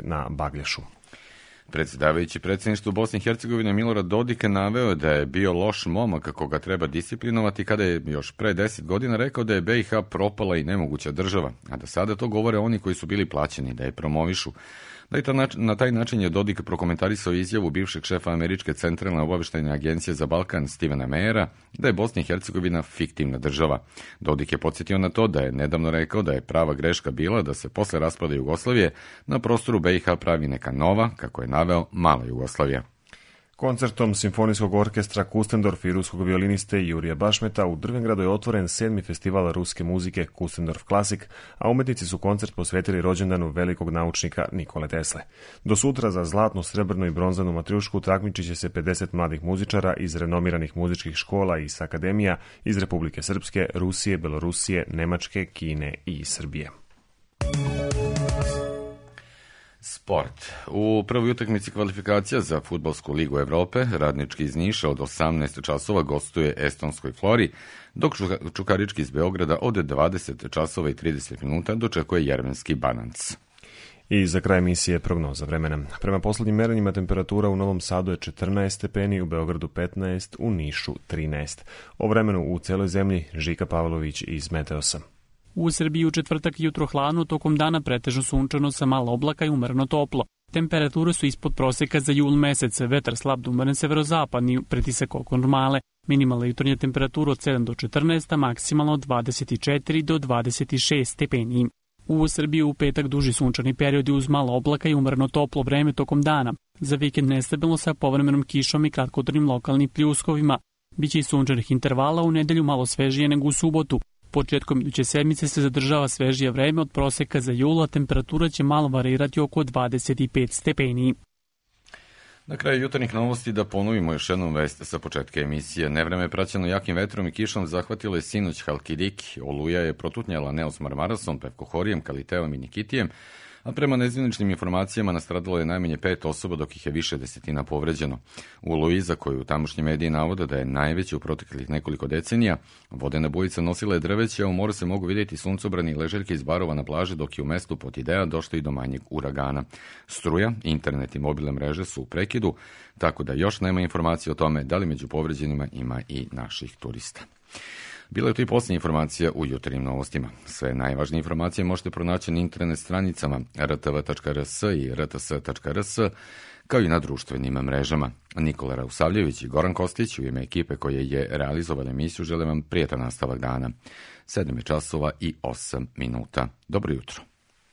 Speaker 1: na Baglješu.
Speaker 21: Predsjedavajući predsjedništvu Bosne i Hercegovine Milorad Dodik naveo je da je bio loš momak koga treba disciplinovati kada je još pre deset godina rekao da je B i H propala i nemoguća država, a da sada to govore oni koji su bili plaćeni da je promovišu. Da je na taj način je Dodik prokomentarisao izjavu bivšeg šefa Američke centralne obaveštajne agencije za Balkan Stevena Meyera da je Bosna i Hercegovina fiktivna država. Dodik je podsjetio na to da je nedavno rekao da je prava greška bila da se posle raspada Jugoslavije na prostoru B i H pravi neka nova, kako je naveo, mala Jugoslavija.
Speaker 1: Koncertom Simfonijskog orkestra Kustendorf i ruskog violiniste Jurija Bašmeta u Drvengradu je otvoren sedmi festival ruske muzike Kustendorf Classic, a umetnici su koncert posvetili rođendanu velikog naučnika Nikole Tesle. Do sutra za zlatnu, srebrnu i bronzanu matrjušku takmičit će se pedeset mladih muzičara iz renomiranih muzičkih škola i s akademija iz Republike Srpske, Rusije, Belorusije, Nemačke, Kine i Srbije.
Speaker 21: Sport. U prvoj utakmici kvalifikacija za Fudbalsku ligu Evrope Radnički iz Niša od osamnaest časova gostuje estonskoj Flori, dok Čukarički iz Beograda od dvadeset časova i trideset minuta dočekuje Jermenski Bananc.
Speaker 1: I za kraj emisije prognoza vremena. Prema poslednjim merenjima temperatura u Novom Sadu je četrnaest stepeni, u Beogradu petnaest, u Nišu trinaest. O vremenu u celoj zemlji Žika Pavlović iz Meteosa.
Speaker 15: U Srbiji u četvrtak jutro hladno, tokom dana pretežno sunčano sa malo oblaka i umereno toplo. Temperature su ispod proseka za jul mesec, vetar slab do umeren severozapadni, pritisak oko normale. Minimalna jutarnja temperatura od sedam do četrnaest, a maksimalno od dvadeset četiri do dvadeset šest stepeni. U Srbiji u petak duži sunčani periodi uz malo oblaka i umereno toplo vreme tokom dana. Za vikend nestabilno sa povremenom kišom i kratkotrajnim lokalnim pljuskovima. Biće i sunčanih intervala, u nedelju malo svežije nego u subotu. Početkom iduće sedmice se zadržava svežije vreme od proseka za jul, a temperatura će malo varirati oko dvadeset pet stepeni.
Speaker 21: Na kraju jutarnjih novosti da ponovimo još jednom vest sa početka emisije. Nevreme praćeno jakim vetrom i kišom zahvatilo je sinoć Halkidiki. Oluja je protutnjala Neos Marmarasom, Pevkohorijem, Kaliteom i Nikitijem, a prema nezvaničnim informacijama nastradalo je najmanje pet osoba, dok ih je više desetina povređeno. U Oluji, za koju tamošnji mediji navode da je najveći u proteklih nekoliko decenija, vodena bujica nosila je drveće, a u moru se mogu vidjeti suncobrani i leželjke iz barova na plaži, dok je u mestu Potidea došlo i do manjeg uragana. Struja, internet i mobilne mreže su u prekidu, tako da još nema informacije o tome da li među povređenima ima i naših turista. Bila je to i posljednja informacija u jutarnjim novostima. Sve najvažnije informacije možete pronaći na internet stranicama r t v tačka r s i r t s tačka r s, kao i na društvenim mrežama. Nikola Rausavljević i Goran Kostić u ime ekipe koje je realizovala emisiju žele vam prijetan nastavak dana. sedam je časova i osam minuta. Dobro jutro.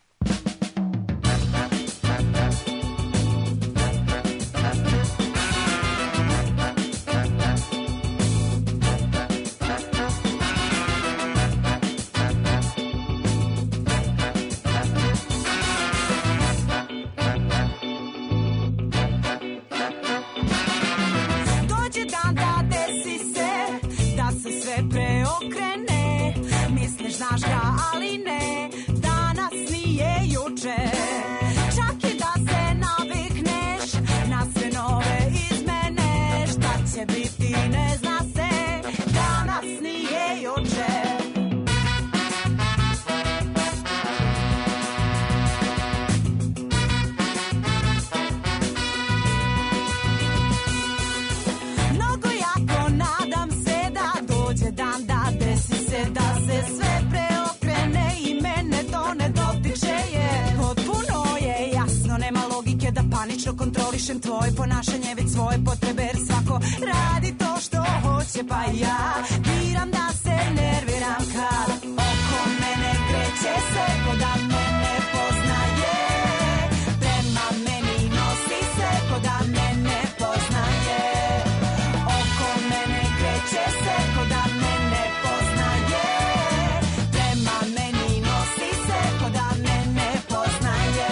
Speaker 7: Kontrolišem tvoje ponašanje, već svoje potrebe, jer svako radi to što hoće, pa ja biram da se nerviram kad oko mene kreće se ko da me ne poznaje, prema meni nosi se ko da me ne poznaje, oko mene kreće se ko da me ne poznaje, prema meni nosi se ko da me ne poznaje.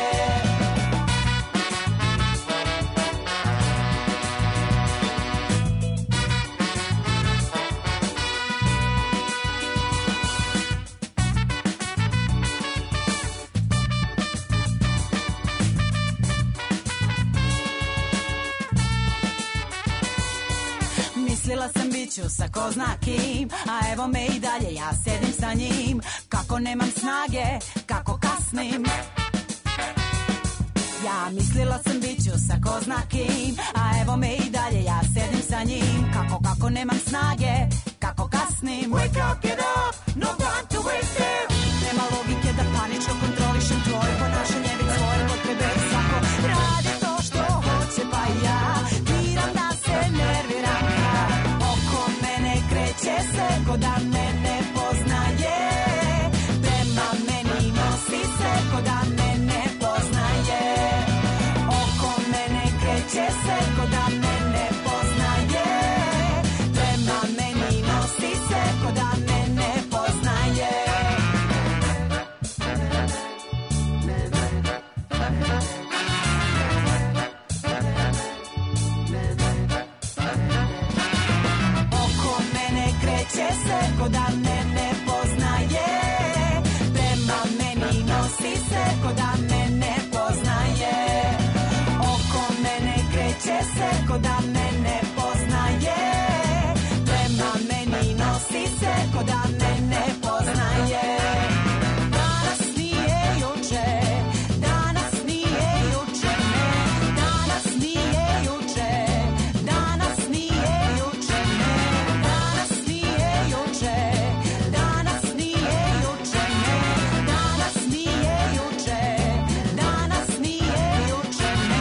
Speaker 7: Mislila sam bit ću sa ko zna kim, a evo me i dalje, ja sedim sa njim. Kako nemam snage, kako kasnim. Ja mislila sam bit ću sa ko zna kim, a evo me i dalje, ja sedim sa njim. Kako, kako nemam snage, kako kasnim. Wake up, get up, no time to waste it. Nema logike da panično kontrolišem tvoje ponašanje, već svoje potrebe svako radi to što hoće, pa ja biram da se nerviram kad oko mene kreće se ko da me ne poznaje. Prema meni nosi se ko da me ne poznaje. Oko mene kreće se ko da me ne poznaje. Prema meni nosi se ko da me ne poznaje. Oko mene kreće se ko da me ne poznaje. Prema meni nosi se ko da me ne poznaje. Oko mene kreće se ko da me ne poznaje. Prema meni nosi se ko da me ne poznaje. Danas nije juče, danas nije juče, ne. Danas nije juče, danas nije juče, ne. Danas nije juče, danas nije juče, ne. Danas nije juče, danas nije juče, ne.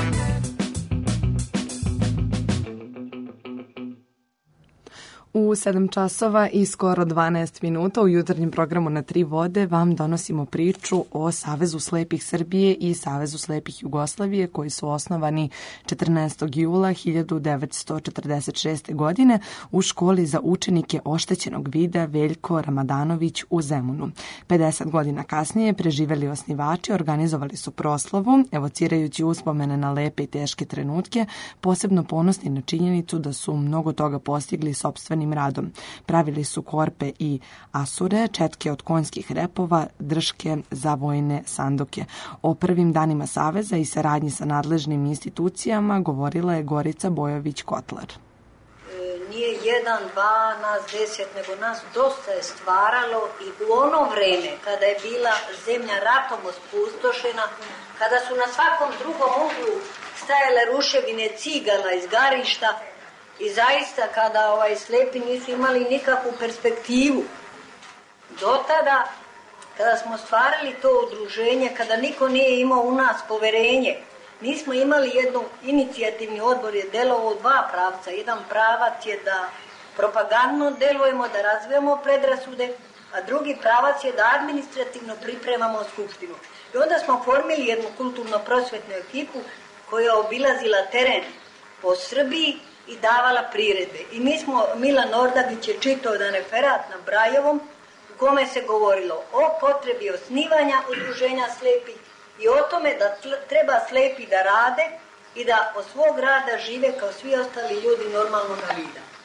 Speaker 6: U sedam časova i skoro dvanaest minuta u jutarnjem programu Na tri vode vam donosimo priču o Savezu slepih Srbije i Savezu slepih Jugoslavije koji su osnovani četrnaestog jula hiljadu devetsto četrdeset šeste. godine u školi za učenike oštećenog vida Veljko Ramadanović u Zemunu. pedeset godina kasnije preživeli osnivači organizovali su proslavu, evocirajući uspomene na lepe i teške trenutke, posebno ponosni na činjenicu da su mnogo toga postigli sopstvenim radom. Pravili su korpe i asure, četke od konjskih repova, drške za vojne sanduke. O prvim danima Saveza i saradnji sa nadležnim institucijama govorila je Gorica Bojović-Kotlar.
Speaker 8: Nije jedan, dva, nas deset, nego nas dosta je stvaralo i u ono vreme kada je bila zemlja ratom ospustošena, kada su na svakom drugom uglu stajale ruševine cigala iz garišta, i zaista kada ovaj slepi nisu imali nikakvu perspektivu. Do tada, kada smo stvarali to udruženje, kada niko nije imao u nas poverenje, mi smo imali jednu inicijativni odbor, je delovao u dva pravca. Jedan pravac je da propagandno delujemo, da razvijamo predrasude, a drugi pravac je da administrativno pripremamo skupštinu. I onda smo formili jednu kulturno-prosvetnu ekipu koja je obilazila teren po Srbiji i davala priredbe. I mi smo, Milan Ordagić je čitao jedan referat na Brajevom u kome se govorilo o potrebi osnivanja udruženja slepih i o tome da treba slepi da rade i da od svog rada žive kao svi ostali ljudi normalnog vida. E,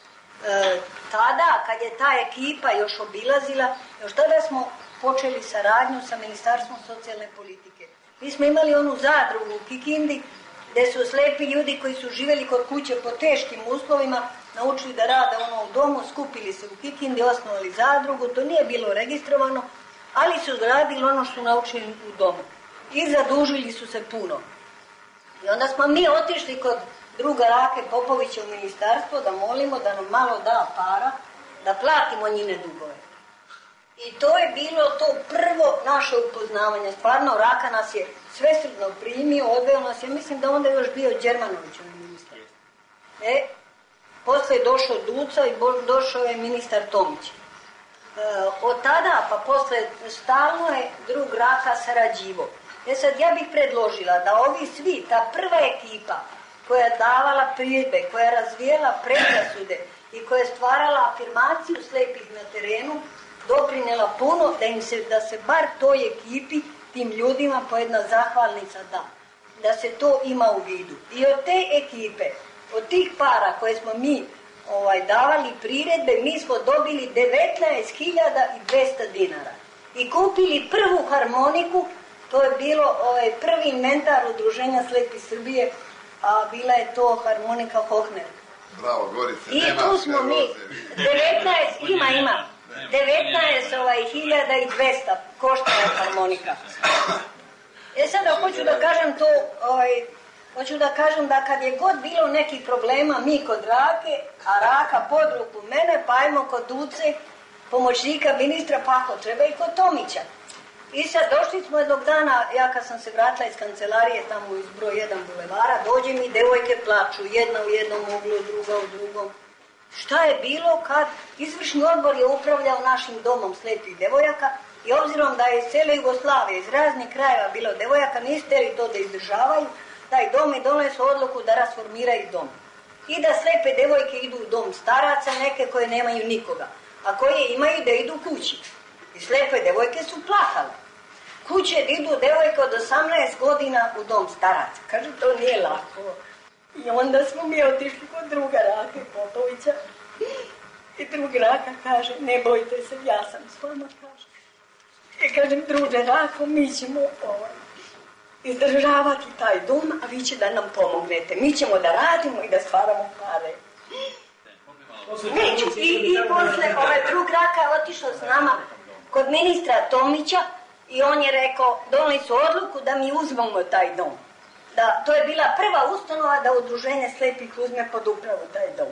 Speaker 8: tada, kad je ta ekipa još obilazila, još tada smo počeli saradnju sa Ministarstvom socijalne politike. Mi smo imali onu zadrugu u Kikindi, gdje su slepi ljudi koji su živjeli kod kuće po teškim uslovima, naučili da rade ono u domu, skupili se u Kikindi, osnovali zadrugu, to nije bilo registrovano, ali su radili ono što su naučili u domu. I zadužili su se puno. I onda smo mi otišli kod druga Rake Popovića u ministarstvo da molimo da nam malo da para, da platimo njine dugove. I to je bilo to prvo naše upoznavanje. Stvarno, Raka nas je svesrdno primio, odveo nas je, mislim da onda je još bio Đermanović u ministarstvu. E, posle je došao Duca i došao je ministar Tomić. E, od tada, pa posle, stalno je drug Raka sarađivo. E sad, ja bih predložila da ovi svi, ta prva ekipa koja je davala prijedbe, koja je razvijela predrasude i koja je stvarala afirmaciju slepih na terenu, doprinela puno da im se, da se bar toj ekipi, tim ljudima, po jedna zahvalnica da. Da se to ima u vidu. I od te ekipe, od tih para koje smo mi ovaj, davali priredbe, mi smo dobili devetnaest hiljada dvesta dinara. I kupili prvu harmoniku, to je bilo ovaj, prvi inventar udruženja Slepi Srbije, a bila je to harmonika Hohner.
Speaker 9: Bravo, Gorice.
Speaker 8: I tu smo mi, devetnaest, ima, ima. devetnaest hiljada dvesta košta je harmonika. E sada hoću da kažem to, ovaj, hoću da kažem da kad je god bilo nekih problema, mi kod Rake, a Raka pod ruku mene, pa ajmo kod Duce, pomoćnika ministra, pa ako treba i kod Tomića. I sad došli smo jednog dana, ja kad sam se vratila iz kancelarije, tamo iz broj jedan bulevara, dođe mi, devojke plaču, jedna u jednom uglu, druga u drugom. Šta je bilo kad izvršni odbor je upravljao našim domom slepih devojaka i obzirom da je iz cijele Jugoslavije, iz raznih krajeva bilo devojaka, niste li to da izdržavaju, taj dom i donesu odluku da rasformiraju dom. I da slepe devojke idu u dom staraca, neke koje nemaju nikoga, a koje imaju da idu kući. I slepe devojke su plakale. Kuće da idu devojke od osamnaest godina u dom staraca. Kažu, to nije lako. I onda smo mi otišli kod druga Rake Popovića. I drugi Raka kaže, ne bojte se, ja sam s vama, kaže. I kažem, druže Rako, mi ćemo ovaj, izdržavati taj dom, a vi će da nam pomognete. Mi ćemo da radimo i da stvaramo pare. Neću. I, i posle ovaj drug Raka otišao s nama kod ministra Tomića i on je rekao, doneli su odluku da mi uzmemo taj dom. Da, to je bila prva ustanova da udruženje slepih uzme pod upravu taj dom.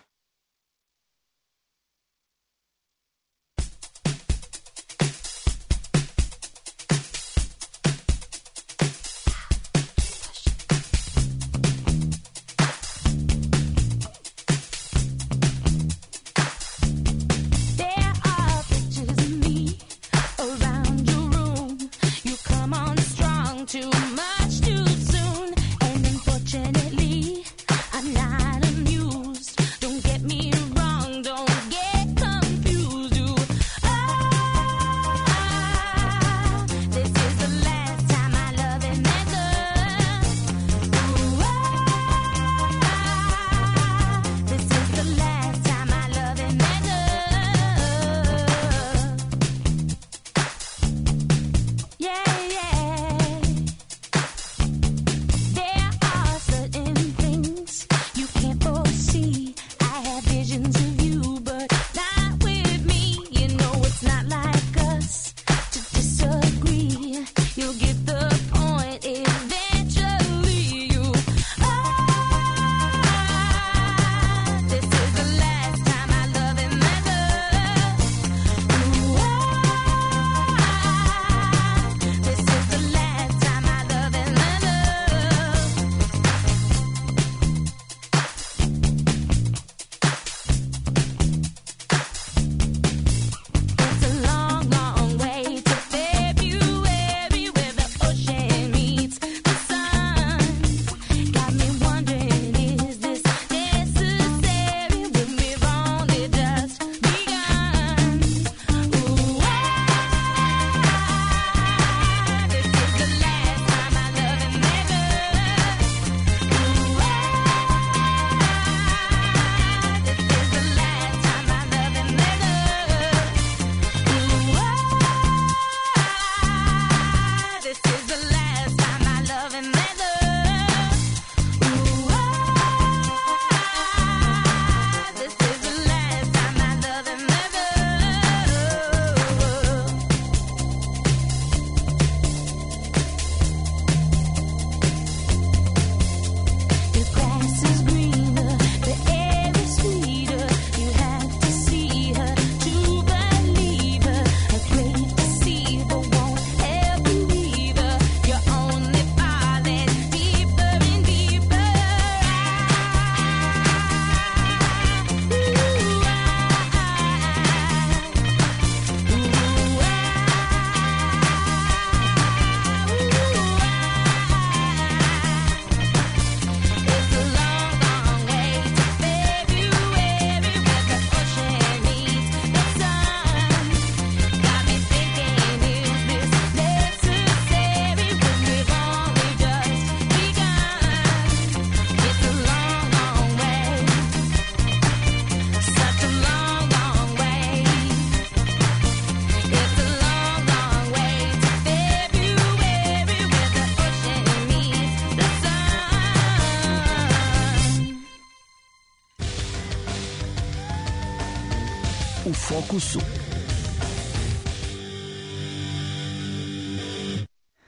Speaker 9: U fokusu.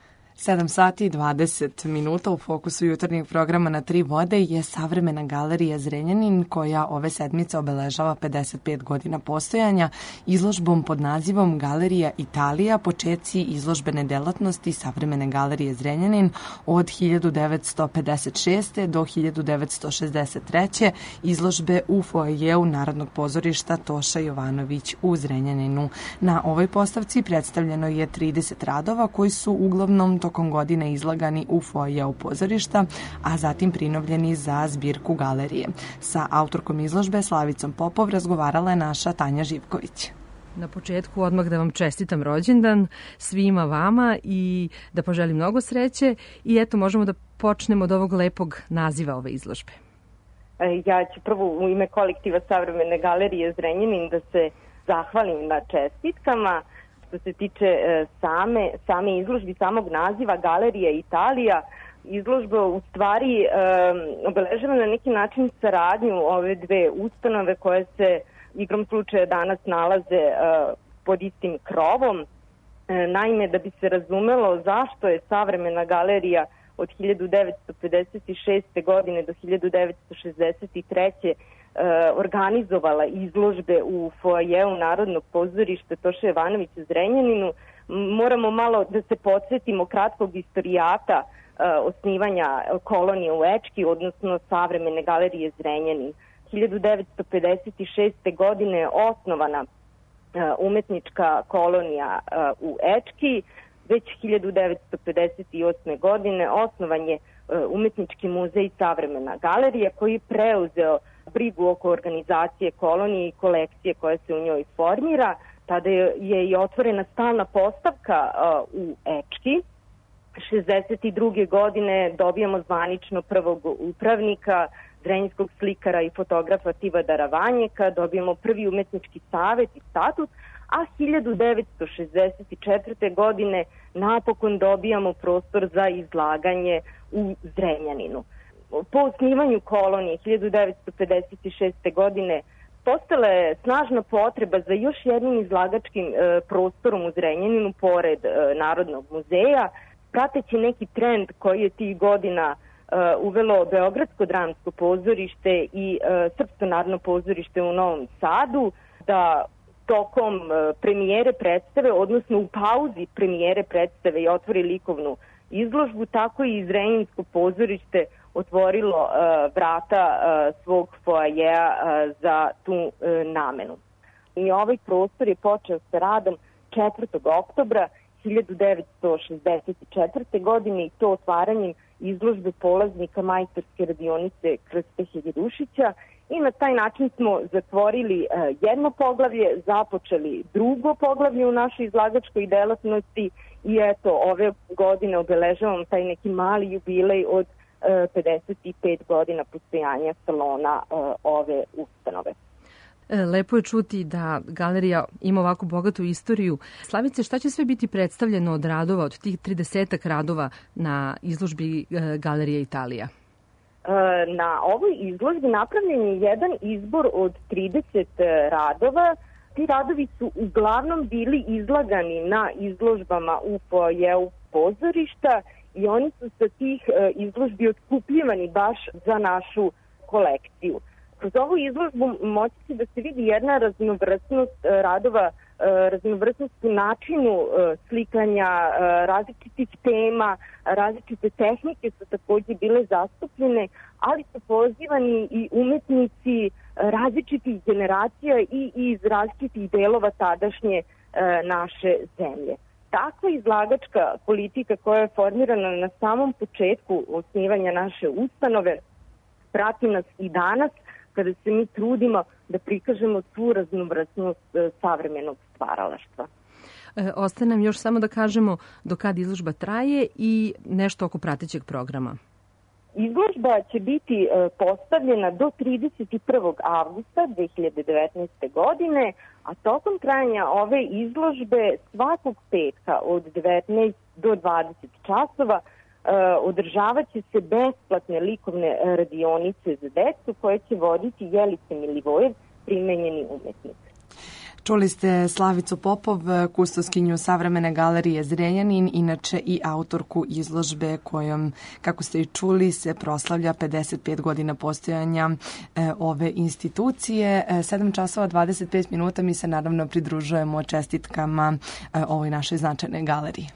Speaker 6: sedam sati i dvadeset minuta u fokusu jutarnjeg programa na Tri vode je Savremena galerija Zrenjanin, koja ove sedmice obeležava pedeset pet godina postojanja izložbom pod nazivom Galerija Italija, počeci izložbene delatnosti Savremene galerije Zrenjanin od hiljadu devetsto pedeset šeste. do hiljadu devetsto šezdeset treće. izložbe u foajeu Narodnog pozorišta Toša Jovanović u Zrenjaninu. Na ovoj postavci predstavljeno je trideset radova koji su uglavnom tokom godine izlagani u foajeu pozorišta, a zatim prinovljeni za zbirku galerije. Sa autorkom izložbe Slavicom Popov razgovarala je naša Tanja Živković.
Speaker 9: Na početku odmah da vam čestitam rođendan svima vama i da poželim mnogo sreće i eto možemo da počnemo od ovog lepog naziva ove izložbe.
Speaker 10: Ja ću prvo u ime kolektiva Savremene galerije Zrenjanin da se zahvalim na čestitkama. Što se tiče same, same izložbi, samog naziva Galerija Italija, izložba u stvari e, obeležava na neki način saradnju ove dve ustanove koje se igrom slučaja danas nalaze e, pod istim krovom. E, naime, da bi se razumelo zašto je Savremena galerija od hiljadu devetsto pedeset šeste. godine do hiljadu devetsto šezdeset treće. organizovala izložbe u foajeu Narodnog pozorišta Toša Jovanović u Zrenjaninu, moramo malo da se podsjetimo kratkog istorijata osnivanja kolonije u Ečki, odnosno Savremene galerije Zrenjanin. hiljadu devetsto pedeset šeste. godine je osnovana umetnička kolonija u Ečki, već hiljadu devetsto pedeset osme. godine osnovan je Umetnički muzej Savremena galerija, koji je preuzeo brigu oko organizacije kolonije i kolekcije koja se u njoj formira. Tada je i otvorena stalna postavka u Ečki. šezdeset druge. godine dobijamo zvanično prvog upravnika, zrenjinskog slikara i fotografa Tivadara Vanjeka, dobijamo prvi umetnički savet i statut, a hiljadu devetsto šezdeset četvrte. godine napokon dobijamo prostor za izlaganje u Zrenjaninu. Po osnivanju kolonije hiljadu devetsto pedeset šeste. godine postala je snažna potreba za još jednim izlagačkim e, prostorom u Zrenjaninu pored e, Narodnog muzeja, prateći neki trend koji je tih godina e, uvelo Beogradsko dramsko pozorište i e, Srpsko narodno pozorište u Novom Sadu, da tokom e, premijere predstave, odnosno u pauzi premijere predstave i otvori likovnu izložbu, tako i Zrenjaninsko pozorište otvorilo uh, vrata uh, svog foajeja uh, za tu uh, namenu. I ovaj prostor je počeo sa radom četvrtog oktobra hiljadu devetsto šezdeset četvrte. godine i to otvaranjem izložbe polaznika majstorske radionice Krste Hegjerušića, i na taj način smo zatvorili uh, jedno poglavlje, započeli drugo poglavlje u našoj izlagačkoj delatnosti i eto ove godine obeležavam taj neki mali jubilej od pedeset pet godina postojanja salona ove ustanove.
Speaker 9: Lepo je čuti da galerija ima ovako bogatu istoriju. Slavice, šta će sve biti predstavljeno od radova, od tih tridesetak radova na izložbi Galerija Italija?
Speaker 10: Na ovoj izložbi napravljen je jedan izbor od trideset radova. Ti radovi su uglavnom bili izlagani na izložbama u foajeu pozorišta i oni su sa tih e, izložbi otkupljivani baš za našu kolekciju. Kroz ovu izložbu moći se da se vidi jedna raznovrsnost e, radova, e, raznovrsnost u načinu e, slikanja, e, različitih tema, različite tehnike su takođe bile zastupljene, ali su pozivani i umetnici različitih generacija i iz različitih delova tadašnje e, naše zemlje. Takva izlagačka politika koja je formirana na samom početku osnivanja naše ustanove prati nas i danas kada se mi trudimo da prikažemo svu raznovrsnost savremenog stvaralaštva.
Speaker 9: E, ostaje nam još samo da kažemo do kad izložba traje i nešto oko pratećeg programa.
Speaker 10: Izložba će biti postavljena do trideset prvog avgusta dve hiljade devetnaeste. godine, a tokom trajanja ove izložbe svakog petka od devetnaest do dvadeset časova održavat će se besplatne likovne radionice za decu koje će voditi Jelica Milivojev, primenjeni umetnik.
Speaker 6: Čuli ste Slavicu Popov, kustoskinju Savremene galerije Zrenjanin, inače i autorku izložbe kojom, kako ste i čuli, se proslavlja pedeset pet godina postojanja e, ove institucije. E, sedam časova dvadeset pet minuta, mi se naravno pridružujemo čestitkama e, ovoj našoj značajnoj galeriji.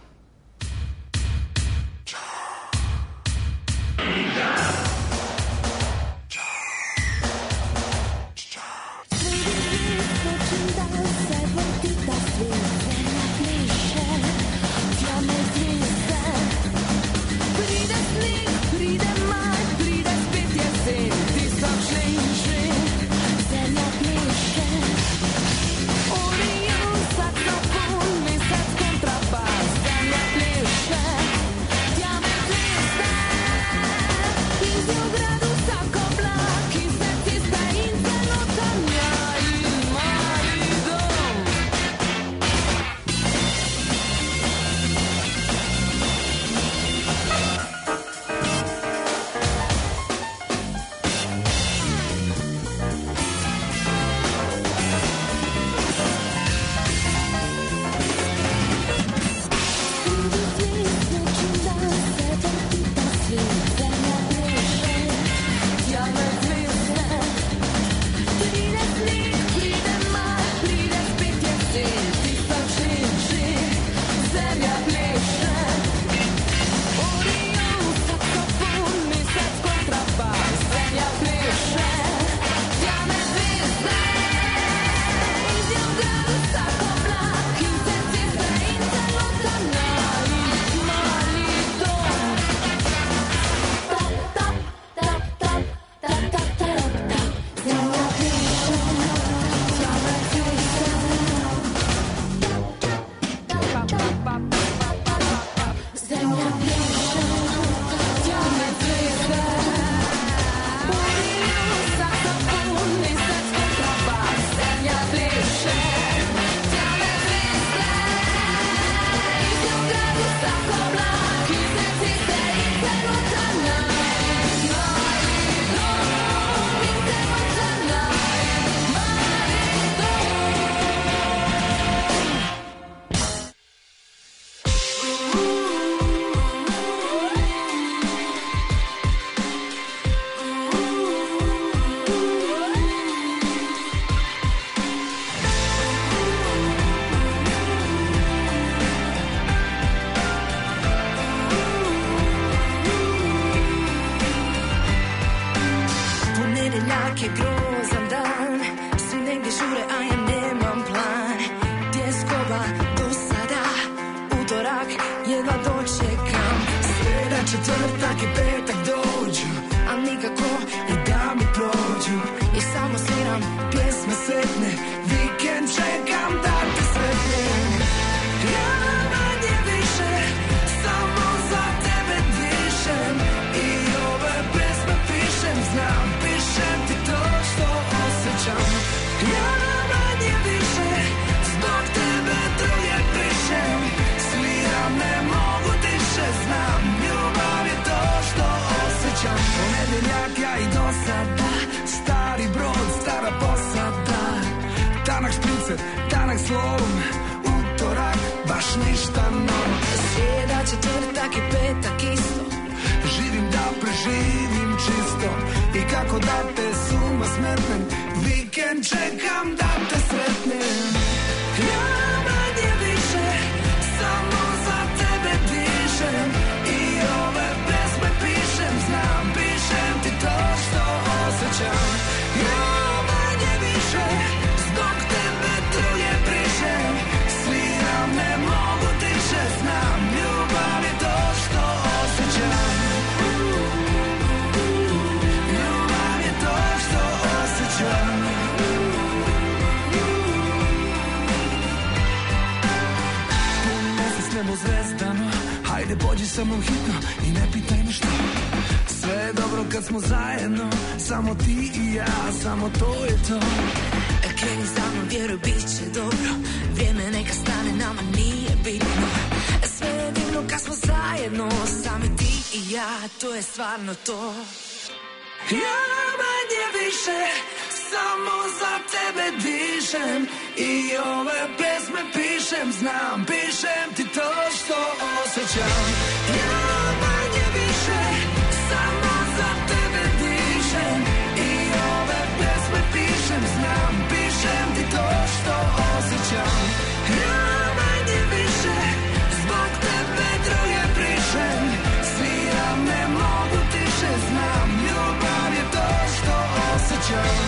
Speaker 17: To je stvarno to. Ja manje više
Speaker 3: samo za tebe dišem i ove pesme pišem, znam, pišem ti to što osjećam. Ja manje više samo za tebe dišem i ove pesme pišem, znam, pišem ti to što osjećam. Ja manje više zbog tebe druge prišem, sviram, ne mogu tiše, znam, ljubav je to što osjećam.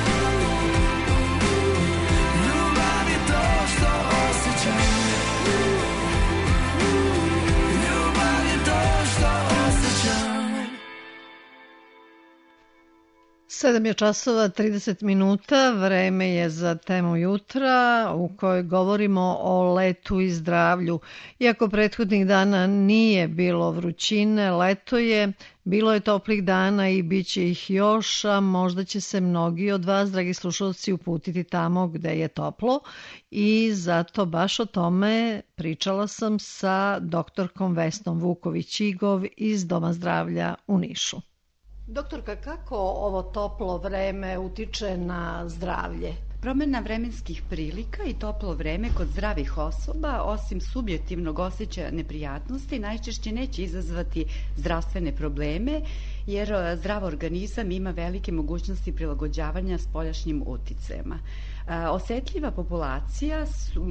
Speaker 3: Ljubav je to što osjećam. Ljubav je to što osjećam.
Speaker 5: Sedam je časova, trideset minuta, vreme je za temu jutra u kojoj govorimo o letu i zdravlju. Iako prethodnih dana nije bilo vrućine, leto je, bilo je toplih dana i bit će ih još, a možda će se mnogi od vas, dragi slušalci, uputiti tamo gde je toplo i zato baš o tome pričala sam sa doktorkom Vesnom Vuković-Igov iz Doma zdravlja u Nišu. Doktorka, kako ovo toplo vreme utiče na zdravlje?
Speaker 11: Promjena vremenskih prilika i toplo vreme kod zdravih osoba, osim subjektivnog osjećaja neprijatnosti, najčešće neće izazvati zdravstvene probleme, jer zdrav organizam ima velike mogućnosti prilagođavanja spoljašnjim uticajima. Osetljiva populacija,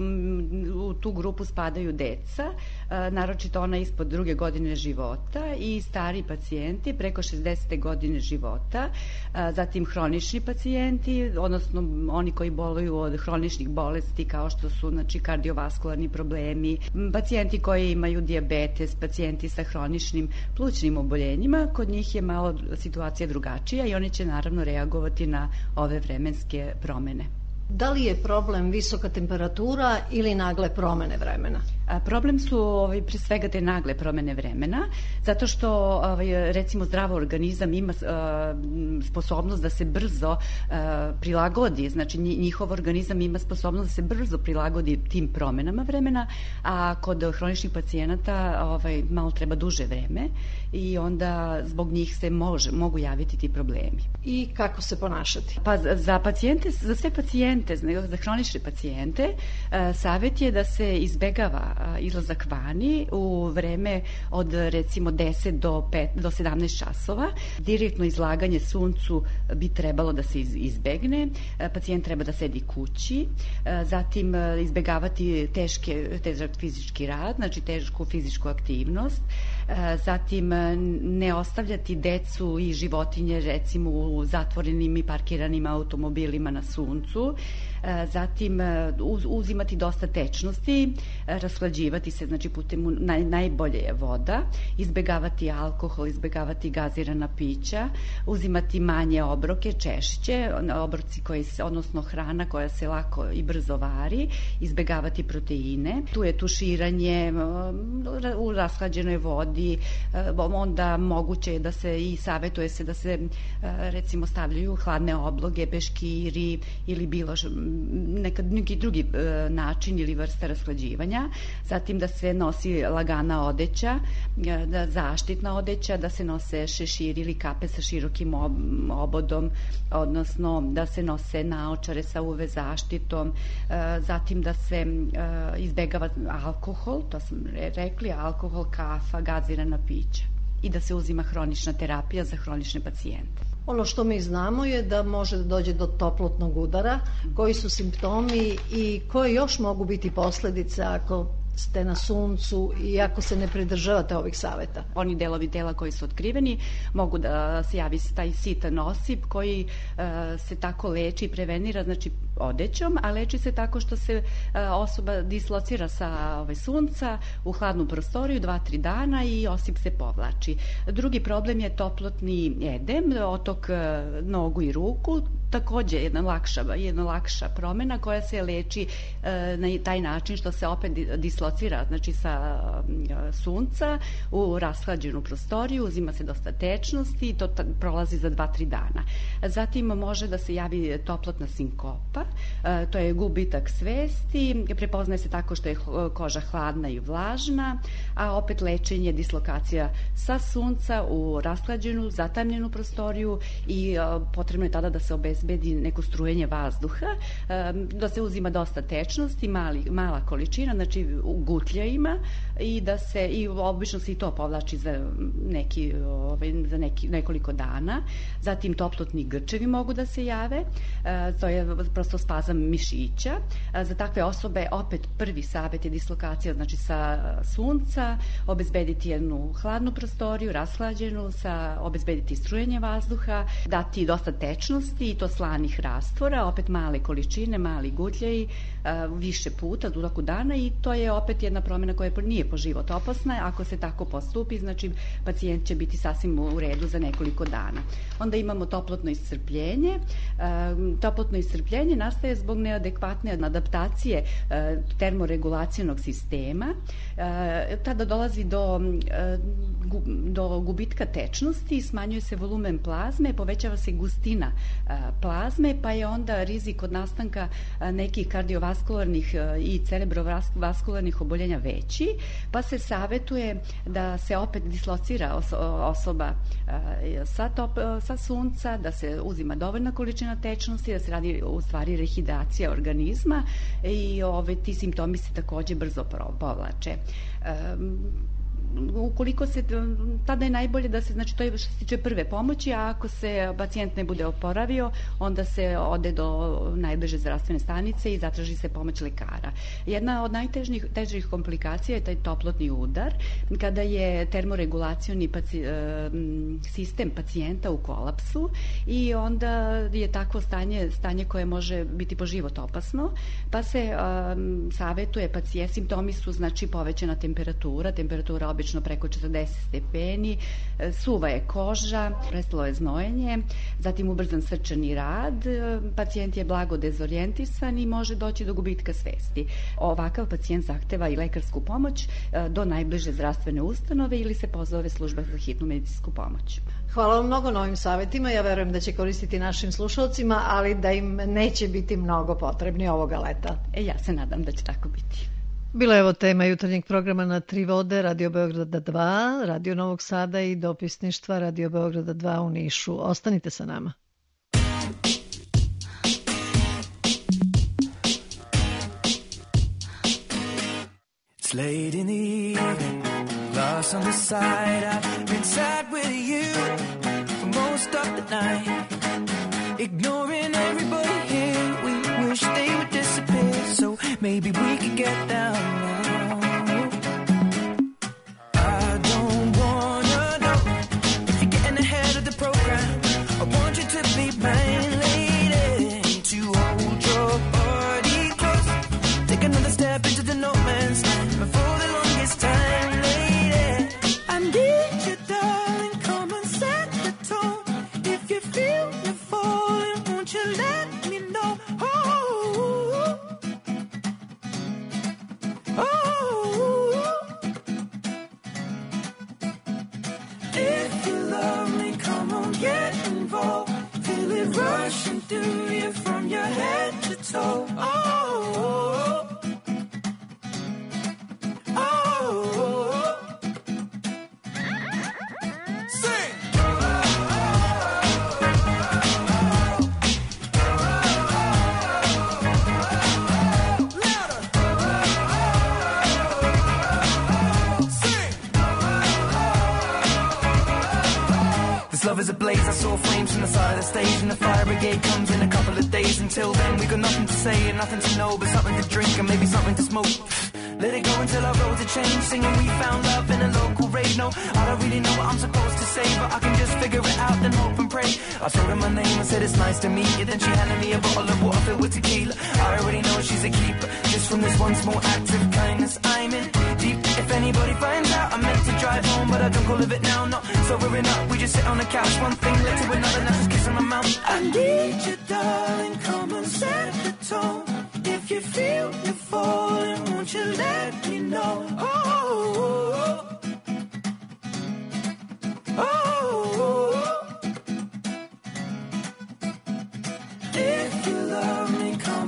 Speaker 11: u tu grupu spadaju deca, naročito ona ispod druge godine života i stari pacijenti preko šezdesete godine života, zatim hronični pacijenti, odnosno oni koji boluju od hroničnih bolesti kao što su, znači, kardiovaskularni problemi, pacijenti koji imaju dijabetes, pacijenti sa hroničnim plućnim oboljenjima, kod njih je malo situacija drugačija i oni će naravno reagovati na ove vremenske promene.
Speaker 5: Da li je problem visoka temperatura ili nagle promene vremena?
Speaker 11: A, problem su ovaj, pre svega te nagle promene vremena, zato što ovaj, recimo zdrav organizam ima a, sposobnost da se brzo a, prilagodi, znači njihov organizam ima sposobnost da se brzo prilagodi tim promenama vremena, a kod hroničnih pacijenata ovaj, malo treba duže vreme i onda zbog njih se može, mogu javiti ti problemi.
Speaker 5: I kako se ponašati?
Speaker 11: Pa za pacijente, za sve pacijente, za hronične pacijente, a, savjet je da se izbegava izlazak vani u vreme od recimo deset do sedamnaest časova. Direktno izlaganje suncu bi trebalo da se izbegne. Pacijent treba da sedi kući, zatim izbegavati teške, težak fizički rad, znači tešku fizičku aktivnost, zatim ne ostavljati decu i životinje recimo u zatvorenim i parkiranim automobilima na suncu, zatim uzimati dosta tečnosti, rashlađivati se, znači putem naj, najbolje je voda, izbegavati alkohol, izbegavati gazirana pića, uzimati manje obroke, češće, obroci koji se, odnosno hrana koja se lako i brzo vari, izbegavati proteine. Tu je tuširanje u rashlađenoj vodi, onda moguće je da se i savjetuje se da se recimo stavljaju hladne obloge, peškiri ili bilo nekad neki drugi e, način ili vrsta rashlađivanja, zatim da se nosi lagana odeća, da zaštitna odeća, da se nose šeširi ili kape sa širokim ob, obodom, odnosno da se nose naočare sa U V zaštitom, e, zatim da se e, izbegava alkohol, to sam rekli, alkohol, kafa, gazirana pića i da se uzima hronična terapija za hronične pacijente.
Speaker 5: Ono što mi znamo je da može da dođe do toplotnog udara, koji su simptomi i koje još mogu biti posledice ako ste na suncu i ako se ne pridržavate ovih saveta.
Speaker 11: Oni delovi tela koji su otkriveni mogu da se javi taj sitan osip koji uh, se tako leči i prevenira, znači odećom, a leči se tako što se uh, osoba dislocira sa ovaj, sunca u hladnu prostoriju dva tri dana i osip se povlači. Drugi problem je toplotni edem, otok uh, nogu i ruku, takođe jedna lakša, jedna lakša promena koja se leči uh, na taj način što se opet dislocira, znači sa uh, sunca u rashlađenu prostoriju, uzima se dosta tečnosti i to prolazi za dva tri dana. Zatim može da se javi toplotna sinkopa, e, to je gubitak svesti, prepoznaje se tako što je koža hladna i vlažna, a opet lečenje dislokacija sa sunca u rashlađenu, zatamljenu prostoriju i a, potrebno je tada da se obezbedi neko strujenje vazduha, a, da se uzima dosta tečnosti, mali, mala količina, znači u gutljajima i da se, i obično se i to povlači za, neki, ovaj, za neki, nekoliko dana. Zatim toplotni grčevi mogu da se jave, a, to je prosto spazam mišića. A, za takve osobe opet prvi savjet je dislokacija, znači sa sunca, obezbediti jednu hladnu prostoriju, rashlađenu, sa, obezbediti strujenje vazduha, dati dosta tečnosti i to slanih rastvora, opet male količine, mali gutljaji, više puta u toku dana i to je opet jedna promjena koja nije po život opasna. Ako se tako postupi, znači pacijent će biti sasvim u redu za nekoliko dana. Onda imamo toplotno iscrpljenje. Toplotno iscrpljenje nastaje zbog neadekvatne adaptacije termoregulacionog sistema. Tada dolazi do, do gubitka tečnosti, smanjuje se volumen plazme, povećava se gustina plazme, pa je onda rizik od nastanka nekih kardiovaskularnih i cerebrovaskularnih oboljenja veći, pa se savetuje da se opet dislocira osoba sa, top, sa sunca, da se uzima dovoljna količina tečnosti, da se radi u stvari rehidracija organizma i ove, ti simptomi se takođe brzo povlače. Um, ukoliko se, tada je najbolje da se, znači to je što se tiče prve pomoći, a ako se pacijent ne bude oporavio, onda se ode do najbliže zdravstvene stanice i zatraži se pomoć lekara. Jedna od najtežih težih komplikacija je taj toplotni udar, kada je termoregulacioni paci, sistem pacijenta u kolapsu i onda je takvo stanje, stanje koje može biti po život opasno, pa se um, savetuje pacijent, simptomi su znači povećana temperatura, temperatura obično preko četrdeset stepeni, suva je koža, prestalo je znojenje, zatim ubrzan srčani rad, pacijent je blago dezorijentisan i može doći do gubitka svesti. Ovakav pacijent zahteva i lekarsku pomoć do najbliže zdravstvene ustanove ili se pozove služba za hitnu medicinsku pomoć.
Speaker 5: Hvala vam mnogo na ovim savjetima, ja verujem da će koristiti našim slušalcima, ali da im neće biti mnogo potrebni ovoga leta.
Speaker 11: E, ja se nadam da će tako biti.
Speaker 5: Bila je ovo tema jutarnjeg programa na Tri vode, Radio Beograda dva, Radio Novog Sada i dopisništva Radio Beograda dva u Nišu. Ostanite sa nama.
Speaker 3: It's late in the evening, lost on the side. I've been sad with you for most of the night, ignoring everybody here. We wish they would disappear, so maybe we could get down now. I don't wanna know if you're getting ahead of the program. I want you to be mine, lady, to hold your body close. Take another step into the no man's land for the longest time, lady. I need you, darling, come and set the tone. If you feel you're falling, won't you let me know? Oh, oh, if you love me, come on, get involved. Feel it rushing through you from your head to toe. Oh, oh, oh. Sing. Love is ablaze, I saw flames from the side of the stage, and the fire brigade comes in a couple of days. Until then we got nothing to say and nothing to know, but something to drink and maybe something to smoke. Let it go until our roads are changed, singing we found love in a local rave. No, I don't really know what I'm supposed to say, but I can just figure it out and hope and pray. I told her my name and said it's nice to meet you, then she handed me a bottle of water filled with tequila. I already know she's a keeper, just from this one small act of kindness I'm in deep. If anybody finds out, I meant to drive home, but I don't call it now, not sobering up. We just sit on the couch, one thing led to another, now just kissing my mouth. I need you, darling, come and set the tone. If you feel you're falling, won't you let me know? Oh, oh, oh. If you love me, come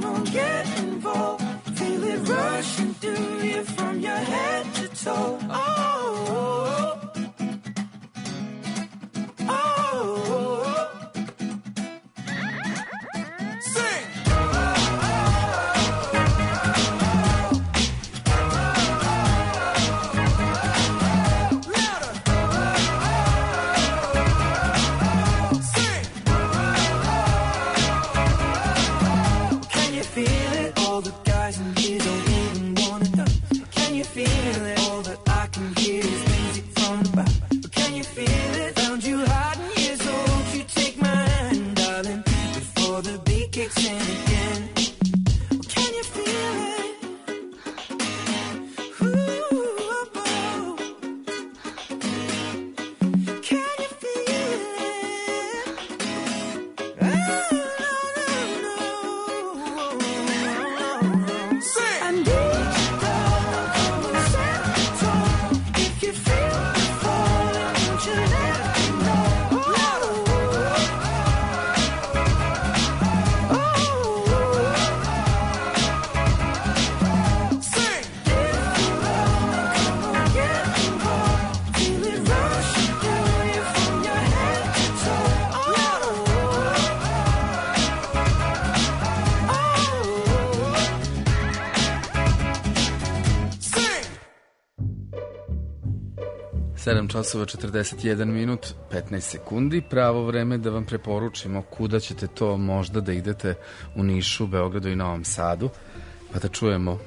Speaker 4: sedam časova četrdeset jedan minut, petnaest sekundi, pravo vreme da vam preporučimo kuda ćete to možda da idete u Nišu, Beogradu i Novom Sadu, pa da čujemo.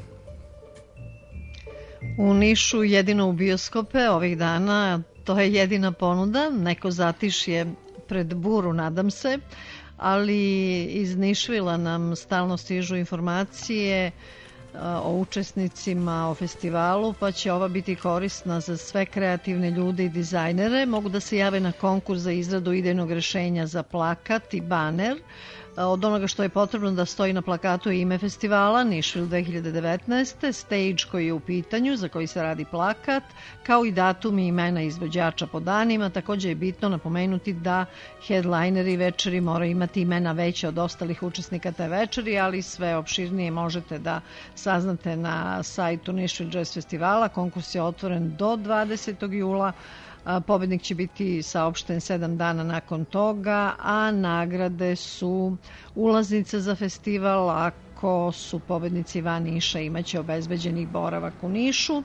Speaker 5: U Nišu jedino u bioskope ovih dana, to je jedina ponuda, neko zatišje pred buru, nadam se, ali iz Nišvila nam stalno stižu informacije o učesnicima o festivalu, pa će ova biti korisna za sve kreativne ljude i dizajnere. Mogu da se jave na konkurs za izradu idejnog rešenja za plakat i baner. Od onoga što je potrebno da stoji na plakatu je ime festivala, Nišvil dve hiljade devetnaeste, stage koji je u pitanju, za koji se radi plakat, kao i datum i imena izvođača po danima. Također je bitno napomenuti da headlineri večeri moraju imati imena veće od ostalih učesnika te večeri, ali sve opširnije možete da saznate na sajtu Nišvil Jazz Festivala. Konkurs je otvoren do dvadesetog jula. Pobednik će biti saopšten sedam dana nakon toga, a nagrade su ulaznice za festival. Ako su pobednici van Niša, imaće obezbeđeni boravak u Nišu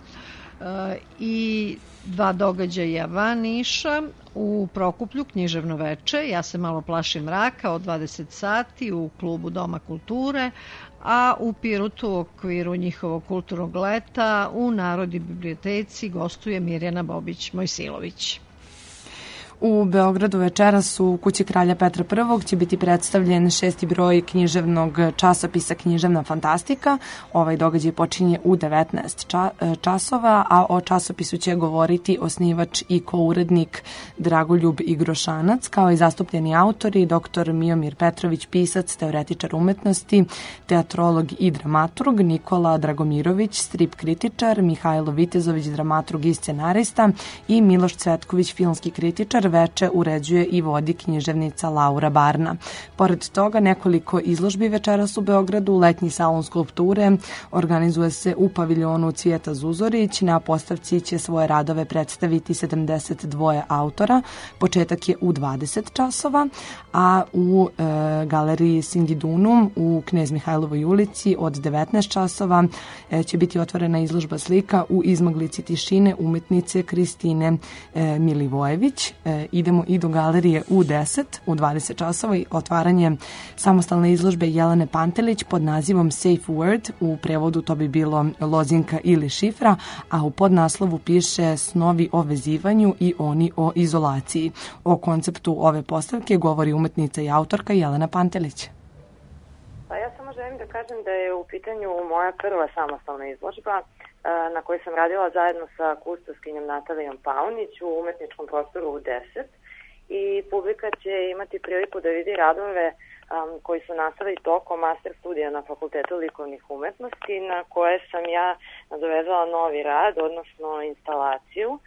Speaker 5: i dva događaja van Niša. U Prokuplju književno veče, ja se malo plašim mraka, od dvadeset sati u klubu Doma kulture, a u Pirotu u okviru njihovog kulturnog leta u Narodnoj biblioteci gostuje Mirjana Bobić-Mojsilović.
Speaker 6: U Beogradu večeras u Kući kralja Petra Prvog će biti predstavljen šesti broj književnog časopisa Književna fantastika. Ovaj događaj počinje u devetnaest časova, a o časopisu će govoriti osnivač i kourednik Dragoljub Igrošanac, kao i zastupljeni autori doktor Miomir Petrović, pisac, teoretičar umetnosti, teatrolog i dramaturg, Nikola Dragomirović, strip kritičar, Mihajlo Vitezović, dramaturg i scenarista i Miloš Cvetković, filmski kritičar. Veče uređuje i vodi književnica Laura Barna. Pored toga, nekoliko izložbi večeras u Beogradu, letnji salon skulpture organizuje se u paviljonu Cvijeta Zuzorić. Na postavci će svoje radove predstaviti sedamdeset dva autora. Početak je u dvadeset časova, a u e, galeriji Singidunum u Knez Mihajlovoj ulici od devetnaest časova e, će biti otvorena izložba slika u izmaglici tišine umetnice Kristine e, Milivojević. E, idemo i do galerije u deset, u dvadeset časova i otvaranje samostalne izložbe Jelene Pantelić pod nazivom Safe Word, u prevodu to bi bilo lozinka ili šifra, a u podnaslovu piše Snovi o vezivanju i oni o izolaciji. O konceptu ove postavke govori umetnica i autorka Jelena Pantelić.
Speaker 10: Pa ja samo želim da kažem da je u pitanju moja prva samostalna izložba na kojoj sam radila zajedno sa kustoskinjom Natalijom Paunić u umetničkom prostoru u deset, i publika će imati priliku da vidi radove um, koji su nastali tokom master studija na Fakultetu likovnih umetnosti, na koje sam ja nadovezala novi rad, odnosno instalaciju. Uh,